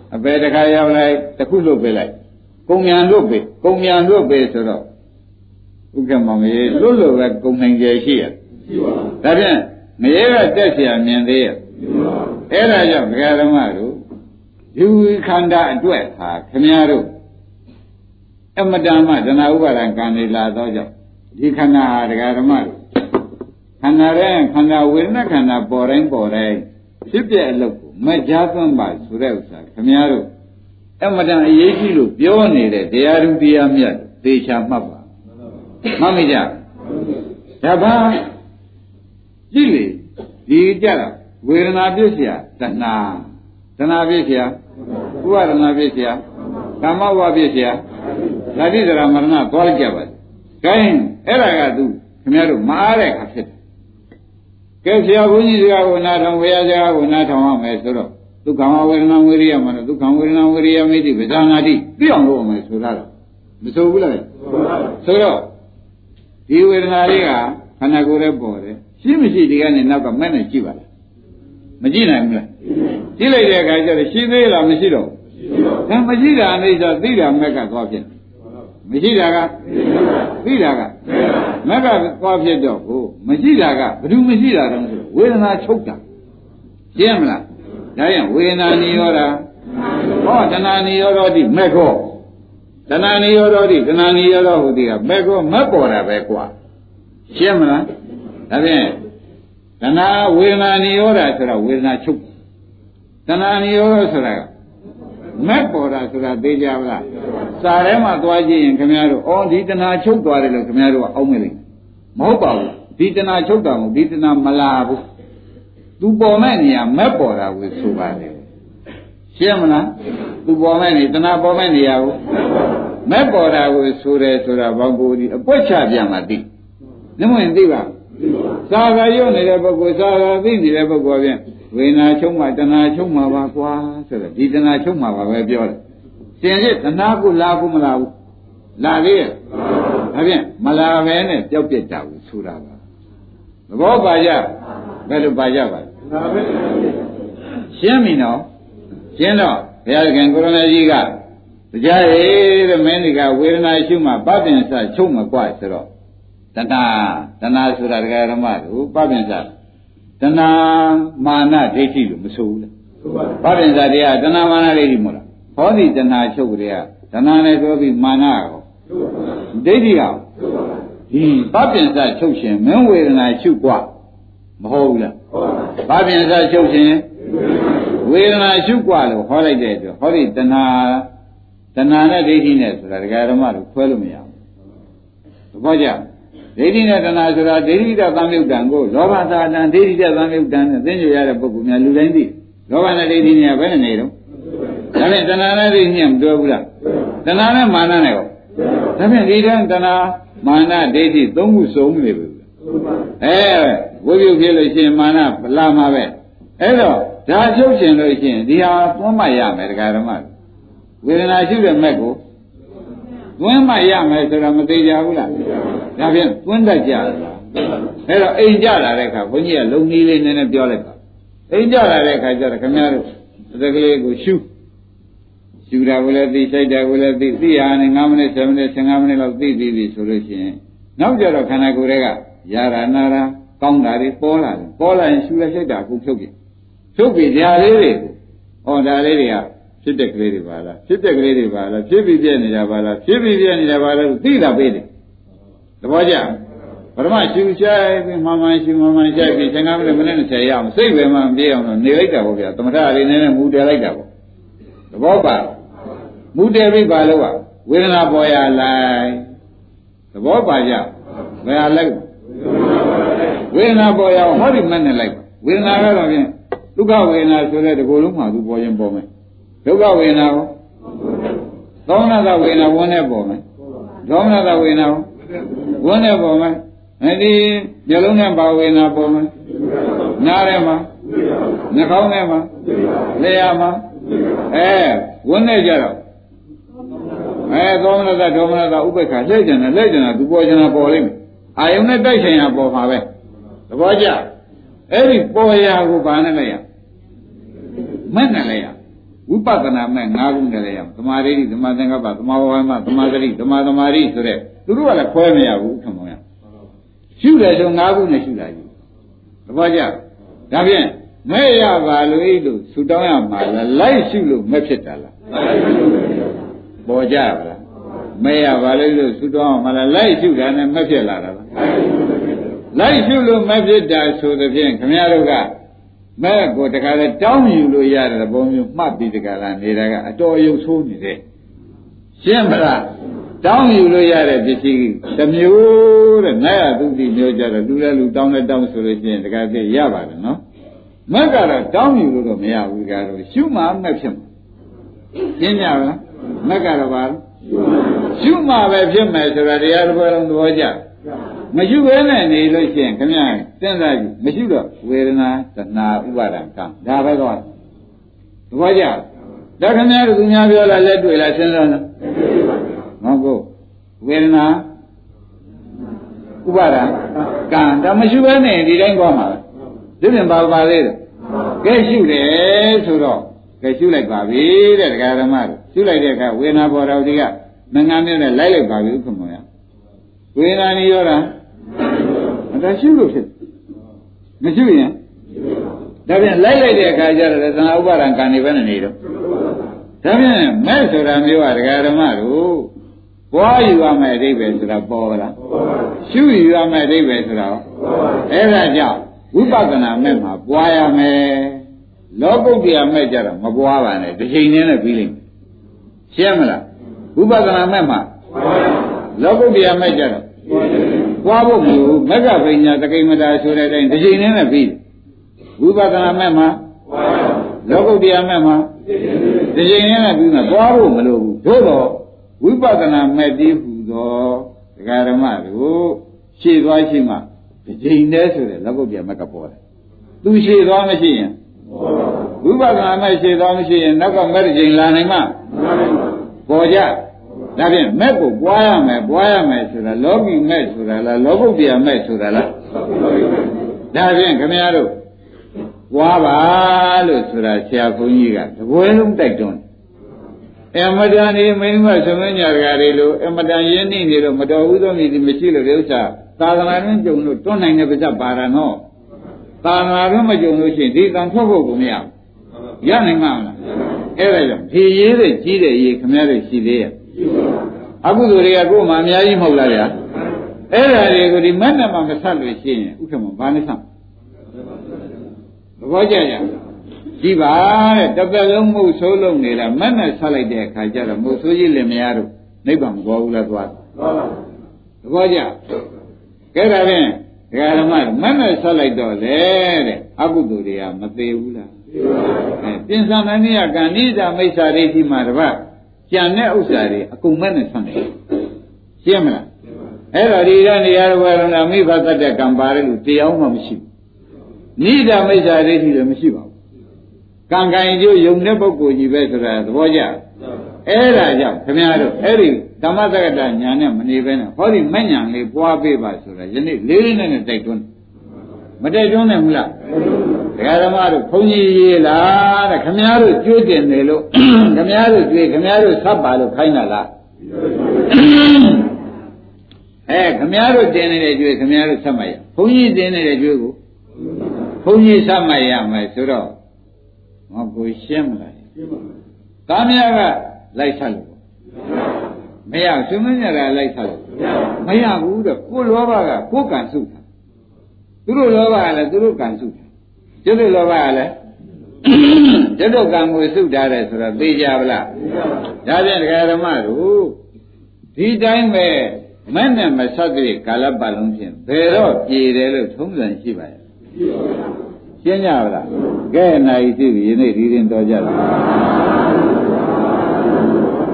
အပေတခါရောက်လိုက်တစ်ခုလွတ်ပေးလိုက်ကုံမြန်လွတ်ပေးကုံမြန်လွတ်ပေးဆိုတော့ဥက္ကမမေလွတ်လို့ပဲကုံနိုင်ကြရှိရရှိပါဘူးဒါဖြင့်ငရဲကတက်เสียမြင်သေးရအဲ့ဒါကြောင့်ဒကာဓမ္မတို့ဒီခန္ဓာအတွက်ဟာခင်ဗျားတို့အမတန်မှဒနာဥပါဒံကံနေလာတော့ကြောင့်ဒီခန္ဓာဟာဒကာဓမ္မတို့ခန္ဓာရဲ့ခန္ဓာဝေဒနာခန္ဓာပေါ်တိုင်းပေါ်တိုင်းဖြစ်ပြအလုပ်ကိုမကြားသွင်းပါဆိုတဲ့ဥစ္စာခင်ဗျားတို့အမတန်အရေးကြီးလို့ပြောနေတဲ့တရားသူတရားမြတ်သေချာမှတ်ပါမှတ်မိကြဒါပါကြည့်လေဒီကြတာဝေဒနာပြည့်เสียတဏှာတဏှာပြည့်เสียဥပါဒနာပြည့်เสียကာမဝပြည့်เสียဓာတိဒရာမရဏသွားလိုက်ကြပါ့။ဒါရင်အဲ့ဒါကသူခင်ဗျားတို့မအားတဲ့အခါဖြစ်တယ်။ကဲဆရာဘုန်းကြီးစကားကိုနားထောင်ဝေယစကားကိုနားထောင်ရမယ်ဆိုတော့ဒုက္ခဝေဒနာဝေရိယမှာဒုက္ခဝေဒနာဝေရိယမိတိပဇာနာတိသိအောင်လုပ်အောင်မယ်ဆိုတာတော့မဆိုဘူးလား။ဆိုတော့ဒီဝေဒနာလေးကခန္ဓာကိုယ်ရဲ့ပေါ်တယ်။ရှိမရှိဒီကနေနောက်ကမဲ့နဲ့ကြည့်ပါလား။မကြည့်နိုင်ဘူးလား။ကြည့်လိုက်တဲ့အခါကျတော့ရှိသေးလားမရှိတော့ဘူး။ဒါမရှိတာအိဋ္ဌသိတာမဲ့ကသွားဖြစ်တယ်မရှိတာကသိတာကမက်ကသွားဖြစ်တော့ကိုမရှိတာကဘယ်သူမရှိတာတုံးဆိုဝေဒနာချုပ်တာရှင်းမလားဒါရင်ဝေဒနာနိရောဓဟောတဏှာနိရောဓတိမက်ခောတဏှာနိရောဓတိတဏှာနိရောဓဟူသည်ကမက်ခောမက်ပေါ်တာပဲကွာရှင်းမလားဒါဖြင့်တဏှာဝေဒနာနိရောဓဆိုတာဝေဒနာချုပ်တဏှာနိရောဓဆိုတာကမက်ပေါ်တာဆိုတာသိကြပါလားစာထဲမှာသွားကြည့်ရင်ခင်ဗျားတို့အော်ဒီတဏှာချုပ်သွားတယ်လို့ခင်ဗျားတို့ကအောက်မဲ့လိမ့်မဟုတ်ပါဘူးဒီတဏှာချုပ်တာမဟုတ်ဒီတဏှာမလာဘူးသူပေါ်မဲ့နေရာမက်ပေါ်တာကိုဆိုပါတယ်ရှင်းမလားသူပေါ်မဲ့နေတဏှာပေါ်မဲ့နေရာကိုမက်ပေါ်တာကိုဆိုတယ်ဆိုတာဘောကိုဒီအပွက်ချပြန်မှသိနမဝင်သိပါစာကရုပ်နေတဲ့ပုဂ္ဂိုလ်စာကသိနေတဲ့ပုဂ္ဂိုလ်ပြန်ဝေဒနာချုပ်မှတဏှာချုပ်မှပါကွာဆိုတော့ဒီတဏှာချုပ်မှပါပဲပြောတယ်စင်စစ်တဏှာကိုလာဘူးမလာဘူးလာသေးရဲ့ဒါဖြင့်မလာပဲနဲ့ပျောက်ပြစ်တာကိုဆိုတာပါသဘောပါကြဘယ်လိုပါကြပါလဲရှင်းပြီနော်ရှင်းတော့ဘုရားခင်ကိုရမကြီးကတရားရည်တဲ့မင်းဒီကဝေဒနာရှုမှပပင်စချုပ်မကွဆိုတော့တဏှာတဏှာဆိုတာဒကာရမတို့ပပင်စတဏှာမာနဒိဋ္ဌိလို့မဆိုဘူးလားပပင်စတရားတဏှာမာနဒိဋ္ဌိမို့လားဟောဒီတဏှာချုပ်ကြရတဏှာနဲ့ပြောပြီးမာနရောဒိဋ္ဌိရောဒီပပင်စချုပ်ရှင်မင်းဝေဒနာရှုกว่าမဟုတ်ဘူးလားပပင်စချုပ်ရှင်ဝေဒနာရှုกว่าလို့ဟောလိုက်တဲ့အတွက်ဟောဒီတဏှာတဏှာနဲ့ဒိဋ္ဌိနဲ့ဆိုတာဒကာဓမ္မတို့ခွဲလို့မရဘူးသဘောကျဒိဋ္ဌိနဲ့တဏှာဆိုတာဒိဋ္ဌိတသံယုတ်တံကိုလောဘသာတံဒိဋ္ဌိတသံယုတ်တံနဲ့သိဉ္ဇရတဲ့ပုဂ္ဂိုလ်များလူတိုင်းသိလောဘနဲ့ဒိဋ္ဌိနဲ့ဘယ်နဲ့နေတော့ဒါဖြင့်တဏှာနဲ့ဒိဋ္ဌိနဲ့မတွဲဘူးလားတဏှာနဲ့မာနနဲ့ရောဒါဖြင့်ဒီတန်းတဏှာမာနဒိဋ္ဌိသုံးခုစုံနေပြီအဲဝိပယုဖြစ်လို့ရှိရင်မာနလာမှာပဲအဲ့တော့ဒါချုပ်ရှင်လို့ရှိရင်ဒီဟာသွမ်းမရမယ်ဒကာဓမ္မဝေဒနာရှိတဲ့မဲ့ကိုသွမ်းမရမယ်ဆိုတာမသိကြဘူးလားဒါဖြင့်သွင်းတတ်ကြလားအဲ့တော့အိမ်ကြလာတဲ့အခါဘုန်းကြီးကလုံနည်းလေးနည်းနည်းပြောလိုက်ပါအိမ်ကြလာတဲ့အခါကျတော့ခင်ဗျားတို့တကလေးကိုရှုရှုတာကိုလည်းသိစိတ်တာကိုလည်းသိသိရနေ၅မိနစ်ဆယ်မိနစ်ဆယ်ငါးမိနစ်လောက်သိပြီးပြီဆိုလို့ရှိရင်နောက်ကြတော့ခန္ဓာကိုယ်တွေကယာရနာရာကောင်းတာတွေပေါ်လာတယ်ပေါ်လာရင်ရှုလိုက်စိတ်တာကိုဖြုတ်ပြဖြုတ်ပြီးဓာလေးတွေကိုဟောဓာလေးတွေကဖြစ်တဲ့ကလေးတွေပါလားဖြစ်တဲ့ကလေးတွေပါလားဖြစ်ပြီးပြည့်နေတာပါလားဖြစ်ပြီးပြည့်နေတာပါလားသိတာပေးတယ်သဘောကျပရမရှုချိုက်ပြီးမှန်မှန်ရှုမှန်မှန်ချိုက်ပြီးဆယ်ငါးမိနစ်မိနစ်၂၀ရအောင်စိတ်ပဲမှပြေးအောင်တော့နေလိုက်တာပေါ့ဗျာသမထလေးနည်းနည်းမူတယ်လိုက်တာပေါ့သဘောပါမူတယ်ပြီးပါလို့ကဝေဒနာပေါ်ရလိုက်သဘောပါကြဘယ်ဟာလိုက်ဝေဒနာပေါ်ရဟောဒီမဲ့နဲ့လိုက်ဝေဒနာကတော့ဖြင့်ဒုက္ခဝေဒနာဆိုတဲ့ဒီကိုယ်လုံးမှာသူပေါ်ရင်ပေါ်မယ်ဒုက္ခဝေဒနာကိုသောမနတဝေဒနာဝင်နေပေါ်မယ်သောမနတဝေဒနာကိုဝင်နေပေါ်မယ်အဲဒီမျိုးလုံးနဲ့ပါဝေဒနာပေါ်မယ်နားထဲမှာနှာခေါင်းထဲမှာလျှာမှာအဲဝင်နေကြတော့အဲသောမနတဒေါမနတဥပ္ပခါလှည့်ကြတယ်လှည့်ကြတာသူပေါ်ကြတာပေါ်လိမ့်မယ်အာယုံနဲ့တိုက်ဆိုင်ရပေါ်မှာပဲသဘောကျအဲ့ဒီပေါ်ရာကိုဘာနဲ့လိုက်ရမဲ့နဲ့လိုက်ရဝိပဿနာမဲ့ငါးခုနဲ့လည်းရအောင်သမာဓိသမာသင်္ကပ္ပသမာဝါယမသမာသတိသမာသမာဓိဆိုတဲ့သူတို့ကလည်းခွဲမရဘူးခင်ဗျာရှုတယ်ဆိုငါးခုနဲ့ရှုတာကြီးသဘောကျဒါဖြင့်မဲ့ရပါလို့ဤလို့ဆူတောင်းရမှာလားလိုက်ရှုလို့မဲ့ဖြစ်တာလားပေါ်ကြပါလားမဲ့ရပါလို့ဆူတောင်းရမှာလားလိုက်ရှုတာနဲ့မဲ့ဖြစ်လာတာလားလိုက်ရှုလို့မဲ့ဖြစ်တာဆိုတဲ့ဖြင့်ခင်ဗျားတို့ကမဲ့ကိုတခါလဲတောင်းယူလို့ရတဲ့ပုံမျိုးမှတ်ပြီးတခါလာနေတာကအတော်ရုပ်ဆိုးနေတယ်ရှင်းမလားတောင်းယူလို့ရတဲ့ပစ္စည်းတစ်မျိုးတဲ့နိုင်ရသူတိမျိုးကြတော့လူလဲလူတောင်းလဲတောင်းဆိုလို့ရှိရင်တခါသိရပါတယ်နော်မက်ကတော့တောင်းယူလို့တော့မရဘူးကြတော့ရှုမှမက်ဖြစ်မှာရှင်းကြပါလားမက်ကတော့ပါရှုမှပဲဖြစ်မယ်ဆိုတာတရားတစ်ခုလုံးသဘောကျမရှိဘဲနဲ့နေလို့ရှိရင်ခင်ဗျာစဉ်းစားကြည့်မရှိတော့ဝေဒနာတဏှာဥပါဒံကံဒါပဲတော့သဘောကျဒါခင်ဗျားတို့သူများပြောလာလက်တွေ့လာစဉ်းစားနော်မဟုတ်ဘူးဝေဒနာဥပါဒံကံဒါမရှိဘဲနဲ့ဒီတိုင်းသွားမှာဒီပြင်ပါပါသေးတယ်ကဲရှုတယ်ဆိုတော့ကဲရှုလိုက်ပါပြီတဲ့ဒကာဓမ္မတို့ရှုလိုက်တဲ့အခါဝေဒနာပေါ်တော်ဒီကမငန်းနဲ့လိုက်လိုက်ပါပြီဥက္ကမောရဝေဒနာနေရောတာဒါရှုလို့ဖြစ်မရှုရင်ဒါပြန်လိုက်လိုက်တဲ့အခါကျတော့သံဃာဥပါဒံကံနေပဲနေတော့ဒါပြန်မဲ့ဆိုတာမျိုးကဒကာဓမ္မတို့ပွားယူရမယ့်အဓိပ္ပာယ်ဆိုတာပေါ်လားရှုယူရမယ့်အဓိပ္ပာယ်ဆိုတာအဲ့ဒါကြောင့်ဝိပဿနာမဲ့မှာပွားရမယ်လောကုတ္တရာမဲ့ကြတော့မပွားပါနဲ့တစ်ချိန်နဲ့လည်းပြီးလိမ့်မယ်ရှင်းမလားဝိပဿနာမဲ့မှာလောကုတ္တရာမဲ့ကြတော့ပွားဖို့မလိုဘူးမက္ကပညာတကိမတာဆိုတဲ့အတိုင်းတစ်ချိန်နဲ့လည်းပြီးဝိပဿနာမဲ့မှာလောကုတ္တရာမဲ့မှာတစ်ချိန်နဲ့လည်းပြီးမှာပွားဖို့မလိုဘူးသို့တော့ဝိပဿနာမဲ့တည်ဟူသောဒကာဓမ္မတို့ရှေ့သွားရှိမှတစ်ချိန်တည်းဆိုတဲ့လောကုတ္တရာမက်ကပေါ်တယ်သူရှေ့သွားမရှိရင်ဝိပဿနာမဲ့ရှေ့သွားမရှိရင်နောက်ကမဲ့တစ်ချိန်လာနိုင်မှာပေါ်ကြဒါဖြင့်မဲ့ကိုပွားရမယ်ပွားရမယ်ဆိုတာလောကီမဲ့ဆိုတာလားလောကုတ္တရာမဲ့ဆိုတာလားဒါဖြင့်ခင်ဗျားတို့ပွားပါလို့ဆိုတာဆရာဘုန်းကြီးကတပွဲလုံးတိုက်တွန်းအမတန်ဒီမိမသမင်းညာကြတွေလို့အမတန်ရင်းနှီးနေလို့မတော်ဘူးသောမြည်မရှိလို့ဒီဥစ္စာသာသနာ့တွင်ကြုံလို့တွန်းနိုင်တဲ့ပါဇက်ပါရနော်သာသနာ့တွင်မကြုံလို့ရှိရင်ဒီကံထွက်ဖို့ကိုမရဘူးရနိုင်မှာမလားအဲ့ဒါကြောင့်ဖြေရေးတဲ့ကြီးတဲ့ရေးခင်ဗျားတို့ရှိသေးရဲ့အကုသိုလ်တွေကကိုယ်မှအများကြီးမဟုတ်လားဗျာအဲ့ဒါတွေကိုဒီမက်နဲ့မှမဆက်လို့ရှိရင်ဥက္ကမဘာနဲ့ဆက်သဘောကျကြကြည့်ပါတဲ့တစ်ပတ်လုံးမှုဆိုးလုံးနေတာမက်နဲ့ဆက်လိုက်တဲ့အခါကျတော့မှုဆိုးကြီးလည်းမရတော့နိဗ္ဗာန်မပေါ်ဘူးလားသွားသဘောကျကဲဒါဖြင့်ဒကာဓမ္မမက်နဲ့ဆက်လိုက်တော့လေတဲ့အကုသိုလ်တွေကမသေးဘူးလားအဲပြင်စံမနိယကံနိဒာမိစ္ဆာဒိဋ္ဌိမှာတပတ်ကျန်တဲ့ဥစ္စာတွေအကုန်မဲ့နဲ့ဆက်နေရှင်းမလားအဲ့တော့ဒီကနေရာဘဝလုံးကမိဘသတ္တကံပါတယ်လို့တရားမှမရှိဘူးနိဒာမိစ္ဆာဒိဋ္ဌိလည်းမရှိပါဘူးကံကံကျိုးယုံတဲ့ပုဂ္ဂိုလ်ကြီးပဲဆိုတာသဘောကျအဲ့ဒါကြောင့်ခင်ဗျားတို့အဲ့ဒီဓမ္မသက္ကတညာနဲ့မနေဘဲနဲ့ဟောဒီမဲ့ညာလေးပွားပေးပါဆိုတာယနေ့လေးလေးနဲ့တိုက်တွန်းမတိုက်တွန်းနိုင်ဘူးလားဒကာဓမ္မတို့ဘုန်းကြီးရေးလားတဲ့ခင်ဗျားတို့ကြွေးတင်တယ်လို့ခင်ဗျားတို့ကြွေးခင်ဗျားတို့ဆက်ပါလို့ခိုင်းတာလားအဲခင်ဗျားတို့တင်နေတဲ့ကြွေးခင်ဗျားတို့ဆက်မရဘုန်းကြီးတင်နေတဲ့ကြွေးကိုဘုန်းကြီးဆက်မရမယ်ဆိုတော့မကိုရှင်းမလားရှင်းပါဘူးကာမရာကလိုက်ဆက်လို့မရရှင်မင်းညာကလိုက်ဆက်လို့မရဘူးတော့ကိုလောဘကကိုကံစုတာသူတို့လောဘကလည်းသူတို့ကံစုတာကျွတ်လောဘကလည်းကျွတ်ကံကိုစုထားတယ်ဆိုတော့သိကြပါလားဒါဖြင့်ဒကာဓမ္မတို့ဒီတိုင်းပဲမနဲ့မဆက်တဲ့ကာလပတ်လုံးဖြင့်ဘယ်တော့ပြေတယ်လို့ထုံးစံရှိပါရဲ့ရှင်းကြပါလားကဲနိုင်ရှိပြီယနေ့ဒီရင်တော်ကြတယ်